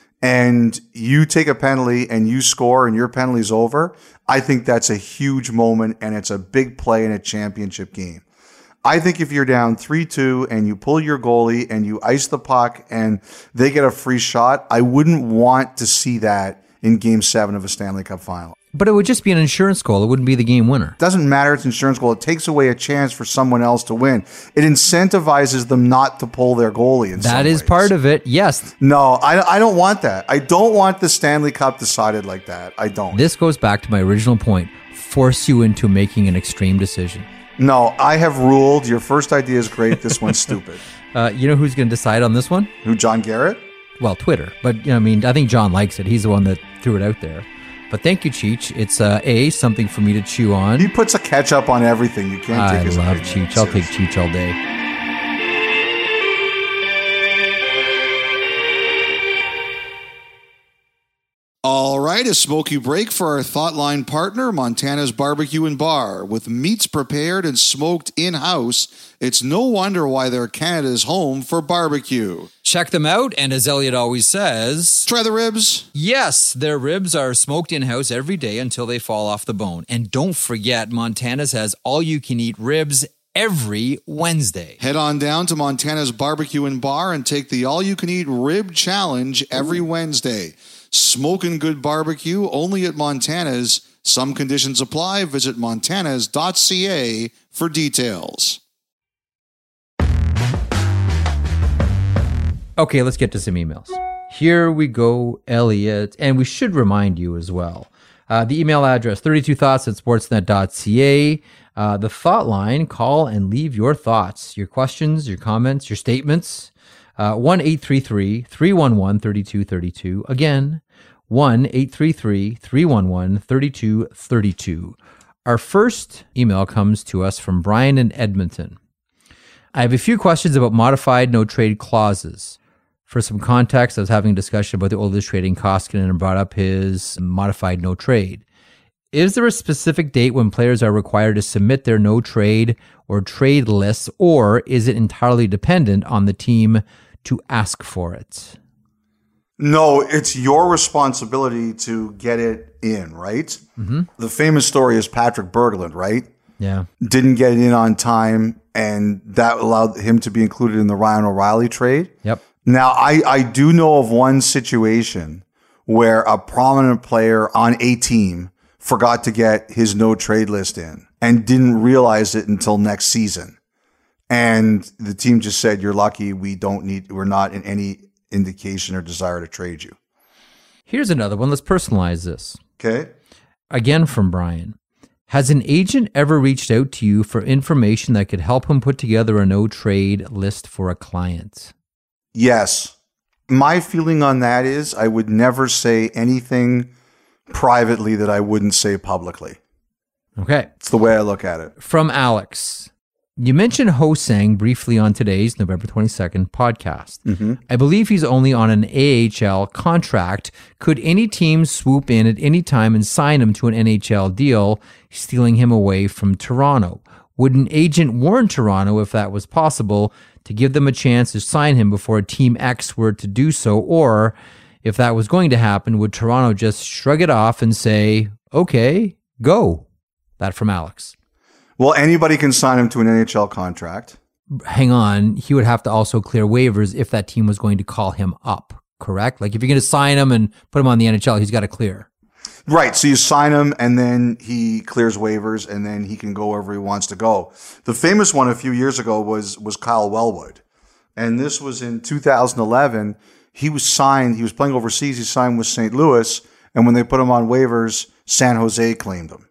and you take a penalty and you score and your penalty's over, I think that's a huge moment and it's a big play in a championship game. I think if you're down 3-2 and you pull your goalie and you ice the puck and they get a free shot, I wouldn't want to see that in Game 7 of a Stanley Cup final. But it would just be an insurance goal. It wouldn't be the game winner. Doesn't matter. It's an insurance goal. It takes away a chance for someone else to win. It incentivizes them not to pull their goalie. That is part of it. Yes. No, I don't want that. I don't want the Stanley Cup decided like that. I don't. This goes back to my original point. Force you into making an extreme decision. No, I have ruled. Your first idea is great. This one's stupid. You know who's going to decide on this one? Who, John Garrett? Well, Twitter. But, I think John likes it. He's the one that threw it out there. But thank you, Cheech. It's something for me to chew on. He puts a ketchup on everything. You can't take his I love opinion. Cheech. I'll take Cheech all day. All right, a smoky break for our Thoughtline partner, Montana's Barbecue and Bar. With meats prepared and smoked in-house, it's no wonder why they're Canada's home for barbecue. Check them out, and as Elliot always says... Try the ribs. Yes, their ribs are smoked in-house every day until they fall off the bone. And don't forget, Montana's has all-you-can-eat ribs every Wednesday. Head on down to Montana's Barbecue and Bar and take the all-you-can-eat rib challenge every Wednesday. Smoking good barbecue only at Montana's. Some conditions apply. Visit montanas.ca for details. Okay, let's get to some emails. Here we go, Elliot. And we should remind you as well. The email address, 32thoughts@sportsnet.ca. The thought line, call and leave your thoughts, your questions, your comments, your statements. 1-833-311-3232. Again, 1-833-311-3232. Our first email comes to us from Brian in Edmonton. I have a few questions about modified no-trade clauses. For some context, I was having a discussion about the Oilers trading Koskinen and brought up his modified no-trade. Is there a specific date when players are required to submit their no-trade or trade lists, or is it entirely dependent on the team to ask for it? No, it's your responsibility to get it in, right? Mm-hmm. The famous story is Patrick Berglund, right? Yeah. Didn't get it in on time, and that allowed him to be included in the Ryan O'Reilly trade. Yep. Now, I do know of one situation where a prominent player on a team forgot to get his no trade list in and didn't realize it until next season. And the team just said, "You're lucky. We're not in any indication or desire to trade you." Here's another one. Let's personalize this. Okay. Again from Brian. Has an agent ever reached out to you for information that could help him put together a no-trade list for a client? Yes. My feeling on that is I would never say anything privately that I wouldn't say publicly. Okay. It's the way I look at it. From Alex. You mentioned Ho-Sang briefly on today's November 22nd podcast. Mm-hmm. I believe he's only on an AHL contract. Could any team swoop in at any time and sign him to an NHL deal, stealing him away from Toronto? Would an agent warn Toronto, if that was possible, to give them a chance to sign him before Team X were to do so? Or if that was going to happen, would Toronto just shrug it off and say, okay, go? That from Alex. Well, anybody can sign him to an NHL contract. Hang on. He would have to also clear waivers if that team was going to call him up, correct? Like if you're going to sign him and put him on the NHL, he's got to clear. Right. So you sign him and then he clears waivers and then he can go wherever he wants to go. The famous one a few years ago was Kyle Wellwood. And this was in 2011. He was signed. He was playing overseas. He signed with St. Louis. And when they put him on waivers, San Jose claimed him.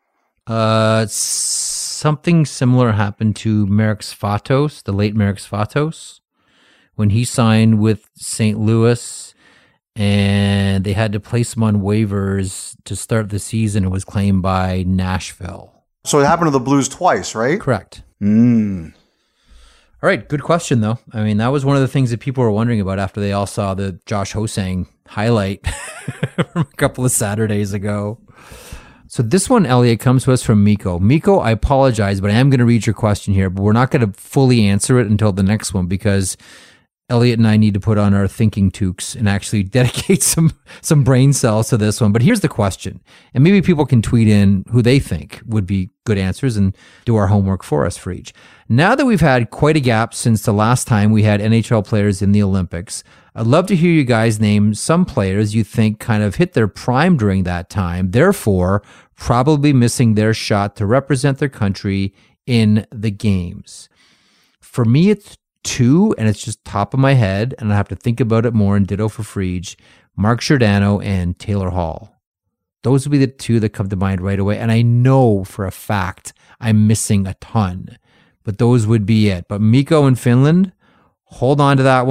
Something similar happened to Marek Svatos, the late Marek Svatos, when he signed with St. Louis, and they had to place him on waivers to start the season. It was claimed by Nashville. So it happened to the Blues twice, right? Correct. Mm. All right, good question, though. I mean, that was one of the things that people were wondering about after they all saw the Josh Ho-Sang highlight from a couple of Saturdays ago. So this one, Elliot, comes to us from Miko. Miko, I apologize, but I am going to read your question here, but we're not going to fully answer it until the next one because Elliot and I need to put on our thinking toques and actually dedicate some brain cells to this one. But here's the question, and maybe people can tweet in who they think would be good answers and do our homework for us for each. Now that we've had quite a gap since the last time we had NHL players in the Olympics, I'd love to hear you guys name some players you think kind of hit their prime during that time, therefore probably missing their shot to represent their country in the games. For me, it's two, and it's just top of my head, and I have to think about it more, and ditto for Friedge, Mark Giordano and Taylor Hall. Those would be the two that come to mind right away, and I know for a fact I'm missing a ton, but those would be it. But Mikko in Finland, hold on to that one.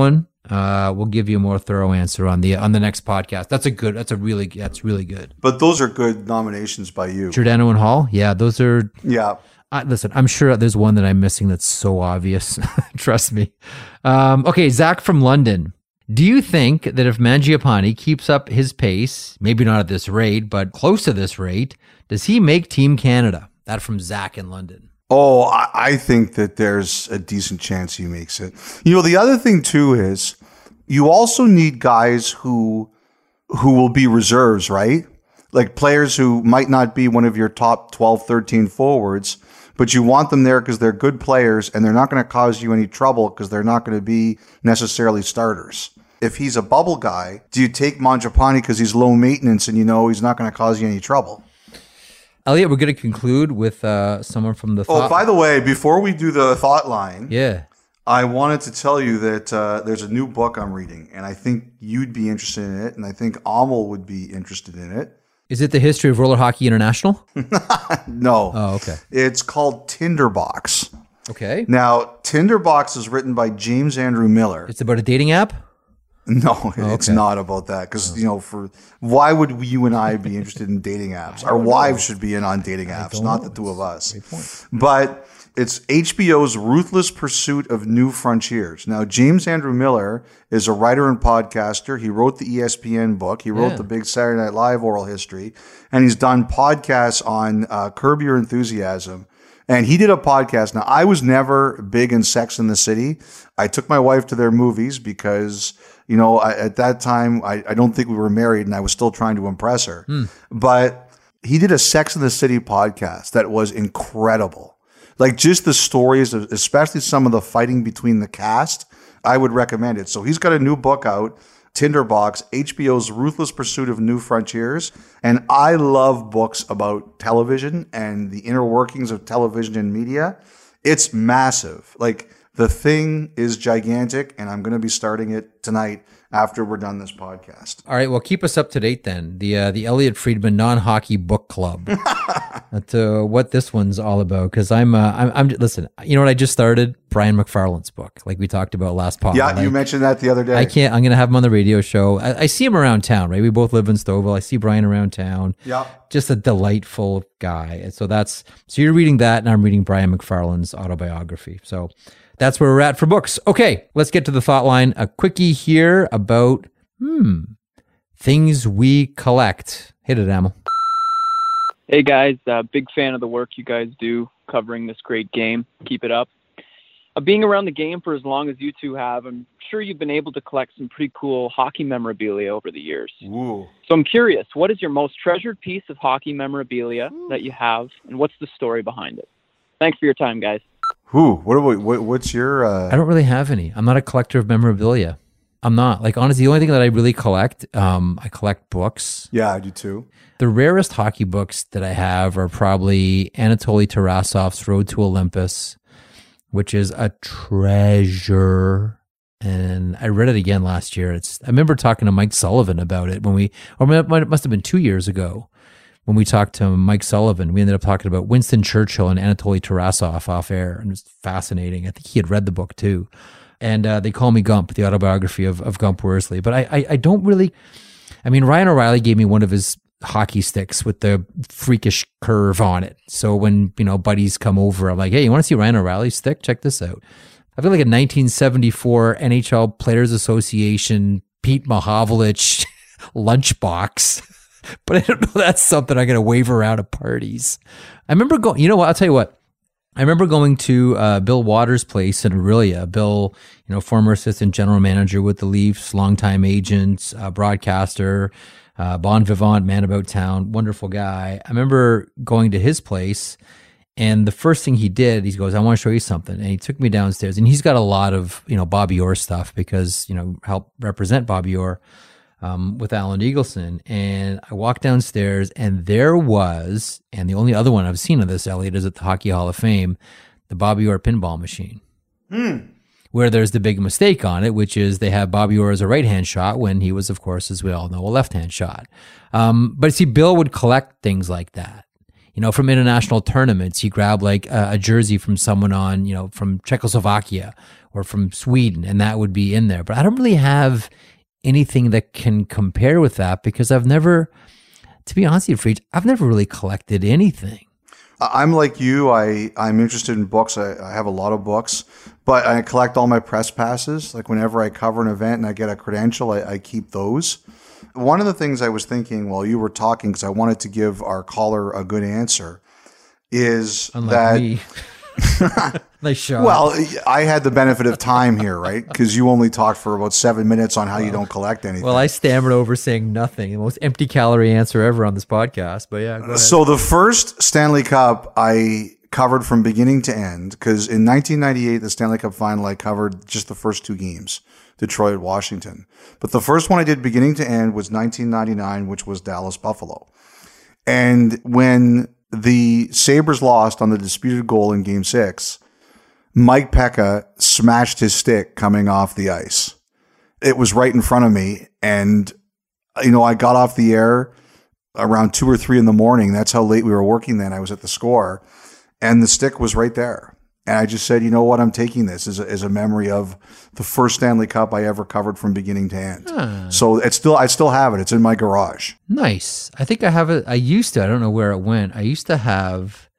We'll give you a more thorough answer on the next podcast. That's really good. But those are good nominations by you. Giordano and Hall, yeah, those are. Yeah. Listen, I'm sure there's one that I'm missing that's so obvious. Trust me. Okay, Zach from London. Do you think that if Mangiapane keeps up his pace, maybe not at this rate, but close to this rate, does he make Team Canada? That from Zach in London. Oh, I think that there's a decent chance he makes it. The other thing too is you also need guys who will be reserves, right? Like players who might not be one of your top 12, 13 forwards, but you want them there because they're good players and they're not going to cause you any trouble because they're not going to be necessarily starters. If he's a bubble guy, do you take Mangiapane because he's low maintenance and he's not going to cause you any trouble? Elliot, we're going to conclude with someone from the thought. Oh, by the way, before we do the thought line, yeah, I wanted to tell you that there's a new book I'm reading, and I think you'd be interested in it, and I think Amal would be interested in it. Is it the history of Roller Hockey International? No. Oh, okay. It's called Tinderbox. Okay. Now, Tinderbox is written by James Andrew Miller. It's about a dating app? No, it's not about that. Because, why would you and I be interested in dating apps? Our wives should be in on dating apps, not the two of us. Great point. But it's HBO's Ruthless Pursuit of New Frontiers. Now, James Andrew Miller is a writer and podcaster. He wrote the ESPN book. He wrote the big Saturday Night Live oral history. And he's done podcasts on Curb Your Enthusiasm. And he did a podcast. Now, I was never big in Sex and the City. I took my wife to their movies because, at that time, I don't think we were married and I was still trying to impress her. But he did a Sex and the City podcast that was incredible. Like just the stories, especially some of the fighting between the cast, I would recommend it. So he's got a new book out, Tinderbox, HBO's Ruthless Pursuit of New Frontiers. And I love books about television and the inner workings of television and media. It's massive. Like the thing is gigantic, and I'm going to be starting it tonight after we're done this podcast. All right, well, keep us up to date then. The Elliot Friedman Non-Hockey Book Club. That's what this one's all about. Because I'm listen. You know what I just started? Brian McFarland's book, like we talked about last podcast. Yeah, you mentioned that the other day. I'm going to have him on the radio show. I see him around town. Right, we both live in Stouffville. I see Brian around town. Yeah, just a delightful guy. And so you're reading that, and I'm reading Brian McFarland's autobiography. So that's where we're at for books. Okay, let's get to the thought line. A quickie here about things we collect. Hit it, Amal. Hey guys, big fan of the work you guys do covering this great game. Keep it up. Being around the game for as long as you two have, I'm sure you've been able to collect some pretty cool hockey memorabilia over the years. Ooh. So I'm curious, what is your most treasured piece of hockey memorabilia that you have, and what's the story behind it? Thanks for your time, guys. What's your... I don't really have any. I'm not a collector of memorabilia. I'm not. Like, honestly, the only thing that I really collect, I collect books. Yeah, I do too. The rarest hockey books that I have are probably Anatoly Tarasov's Road to Olympus, which is a treasure. And I read it again last year. I remember talking to Mike Sullivan about it it must have been 2 years ago when we talked to Mike Sullivan. We ended up talking about Winston Churchill and Anatoly Tarasov off air, and it was fascinating. I think he had read the book too. And They Call Me Gump, the autobiography of Gump Worsley. But I don't really, Ryan O'Reilly gave me one of his hockey sticks with the freakish curve on it. So when, buddies come over, I'm like, hey, you want to see Ryan O'Reilly's stick? Check this out. I've got like a 1974 NHL Players Association Pete Mahovlich lunchbox. But I don't know, that's something I'm going to wave around at parties. I remember going, I'll tell you what. I remember going to Bill Waters' place in Aurelia. Bill, former assistant general manager with the Leafs, longtime agent, broadcaster, bon vivant, man about town, wonderful guy. I remember going to his place, and the first thing he did, he goes, I want to show you something. And he took me downstairs, and he's got a lot of, Bobby Orr stuff because, helped represent Bobby Orr with Alan Eagleson. And I walked downstairs, and there was, and the only other one I've seen of this, Elliot, is at the Hockey Hall of Fame, the Bobby Orr pinball machine. Where there's the big mistake on it, which is they have Bobby Orr as a right-hand shot when he was, of course, as we all know, a left-hand shot. But see, Bill would collect things like that. from international tournaments. You grab like a jersey from someone on, from Czechoslovakia or from Sweden, and that would be in there. But I don't really have anything that can compare with that because I've never, to be honest with you, Freach, I've never really collected anything. I'm like you. I'm interested in books. I have a lot of books, but I collect all my press passes. Like whenever I cover an event and I get a credential, I keep those. One of the things I was thinking while you were talking, because I wanted to give our caller a good answer, is Unlike me. Nice shot. Well, I had the benefit of time here, right? Because you only talked for about 7 minutes on how you don't collect anything. Well, I stammered over saying nothing. The most empty calorie answer ever on this podcast. But yeah, go ahead. So the first Stanley Cup I covered from beginning to end, because in 1998, the Stanley Cup final, I covered just the first 2 games, Detroit, Washington. But the first one I did beginning to end was 1999, which was Dallas Buffalo. And when the Sabres lost on the disputed goal in Game 6, Mike Pekka smashed his stick coming off the ice. It was right in front of me. And, I got off the air around 2 or 3 in the morning. That's how late we were working then. I was at the Score and the stick was right there. And I just said, you know what? I'm taking this as a memory of the first Stanley Cup I ever covered from beginning to end. So I still have it. It's in my garage. Nice. I think I have it. I don't know where it went. I used to have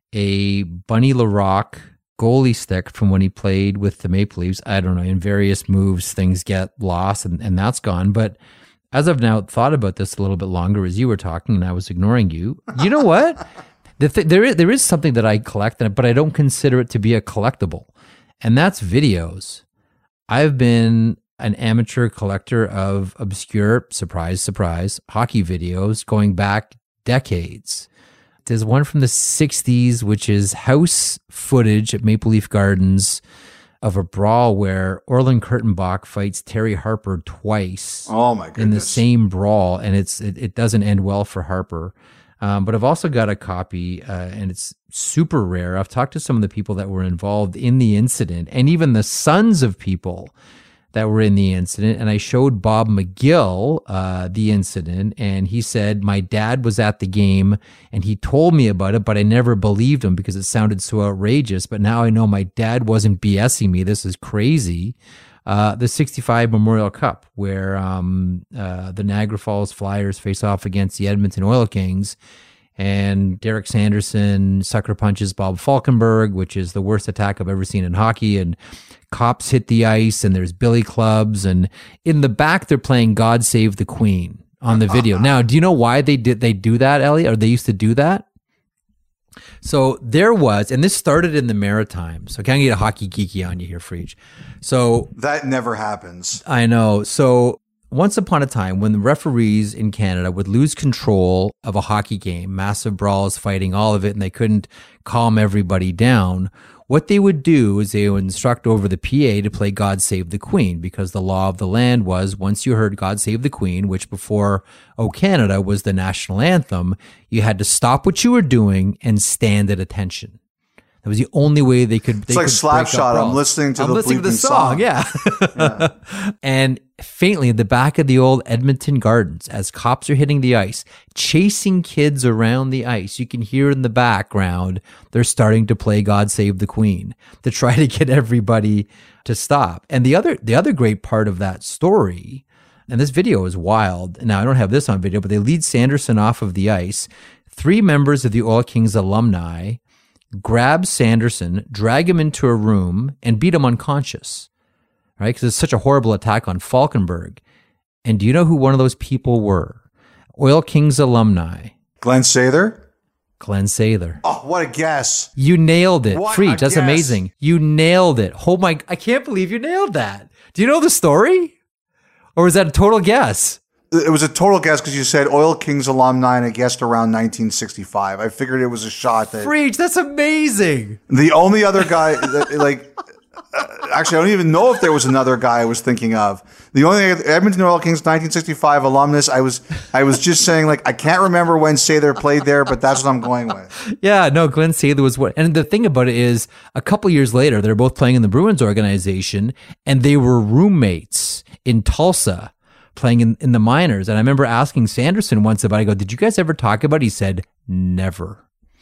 a Bunny LaRock goalie stick from when he played with the Maple Leafs. I don't know, in various moves, things get lost and that's gone. But as I've now thought about this a little bit longer as you were talking and I was ignoring you, you know what? There is something that I collect, but I don't consider it to be a collectible, and that's videos. I've been an amateur collector of obscure, surprise, surprise, hockey videos going back decades. There's one from the 60s, which is house footage at Maple Leaf Gardens of a brawl where Orland Kurtenbach fights Terry Harper twice. Oh my goodness. In the same brawl, and it doesn't end well for Harper. But I've also got a copy, and it's super rare. I've talked to some of the people that were involved in the incident, and even the sons of people that were in the incident. And I showed Bob McGill the incident, and he said, my dad was at the game, and he told me about it, but I never believed him because it sounded so outrageous. But now I know my dad wasn't BSing me. This is crazy. The 65 Memorial Cup, where the Niagara Falls Flyers face off against the Edmonton Oil Kings, and Derek Sanderson sucker punches Bob Falkenberg, which is the worst attack I've ever seen in hockey, and cops hit the ice, and there's billy clubs, and in the back they're playing God Save the Queen on the video. Now, do you know why they do that, Ellie, or they used to do that? So there was, and this started in the Maritimes. So can I get a hockey geeky on you here, Freach? So that never happens. I know. So once upon a time, when the referees in Canada would lose control of a hockey game, massive brawls, fighting, all of it, and they couldn't calm everybody down, what they would do is they would instruct over the PA to play God Save the Queen, because the law of the land was once you heard God Save the Queen, which before O Canada was the national anthem, you had to stop what you were doing and stand at attention. That was the only way they could. It's like Slapshot. I'm listening to the song. Yeah. And faintly in the back of the old Edmonton Gardens, as cops are hitting the ice, chasing kids around the ice, you can hear in the background they're starting to play God Save the Queen to try to get everybody to stop. And the other great part of that story, and this video is wild. Now I don't have this on video, but they lead Sanderson off of the ice. 3 members of the Oil Kings alumni grab Sanderson, drag him into a room, and beat him unconscious, right? Because it's such a horrible attack on Falkenberg. And do you know who one of those people were? Oil Kings alumni. Glenn Sather? Glenn Sather. Oh, what a guess. You nailed it. Freach, that's guess. amazing. You nailed it. Oh my, I can't believe you nailed that. Do you know the story? Or was that a total guess? It was a total guess because you said Oil Kings alumni and I guessed around 1965. I figured it was a shot that... Freach, that's amazing. The only other guy that, actually, I don't even know if there was another guy I was thinking of. The only Edmonton Oil Kings 1965 alumnus, I was just saying, I can't remember when Sather played there, but that's what I'm going with. Yeah, no, Glenn Sather was what... And the thing about it is, a couple years later, they're both playing in the Bruins organization, and they were roommates in Tulsa, playing in the minors. And I remember asking Sanderson once about it. I go, did you guys ever talk about it? He said, never.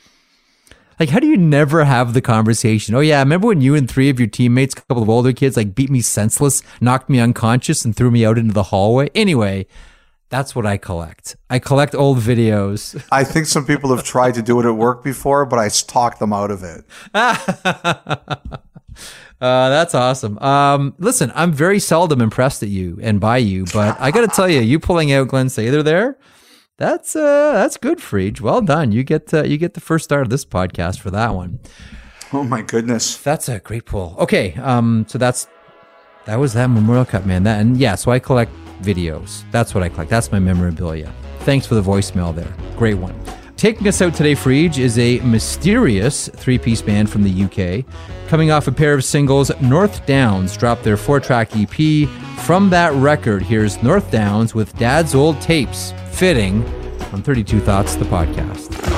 Like, how do you never have the conversation? Oh, yeah, remember when you and 3 of your teammates, a couple of older kids, like beat me senseless, knocked me unconscious, and threw me out into the hallway? Anyway, that's what I collect. I collect old videos. I think some people have tried to do it at work before, but I talked them out of it. That's awesome. Listen, I'm very seldom impressed at you and by you, but I got to tell you, you pulling out Glenn Sather there, that's good, Friedge. Well done. You get the first start of this podcast for that one. Oh my goodness, that's a great pull. Okay, so that was that Memorial Cup, man. So I collect videos. That's what I collect. That's my memorabilia. Thanks for the voicemail there. Great one. Taking us out today, Friedge, is a mysterious 3-piece band from the UK. Coming off a pair of singles, North Downs dropped their 4-track EP. From that record, here's North Downs with Dad's Old Tapes, fitting on 32 Thoughts, the podcast.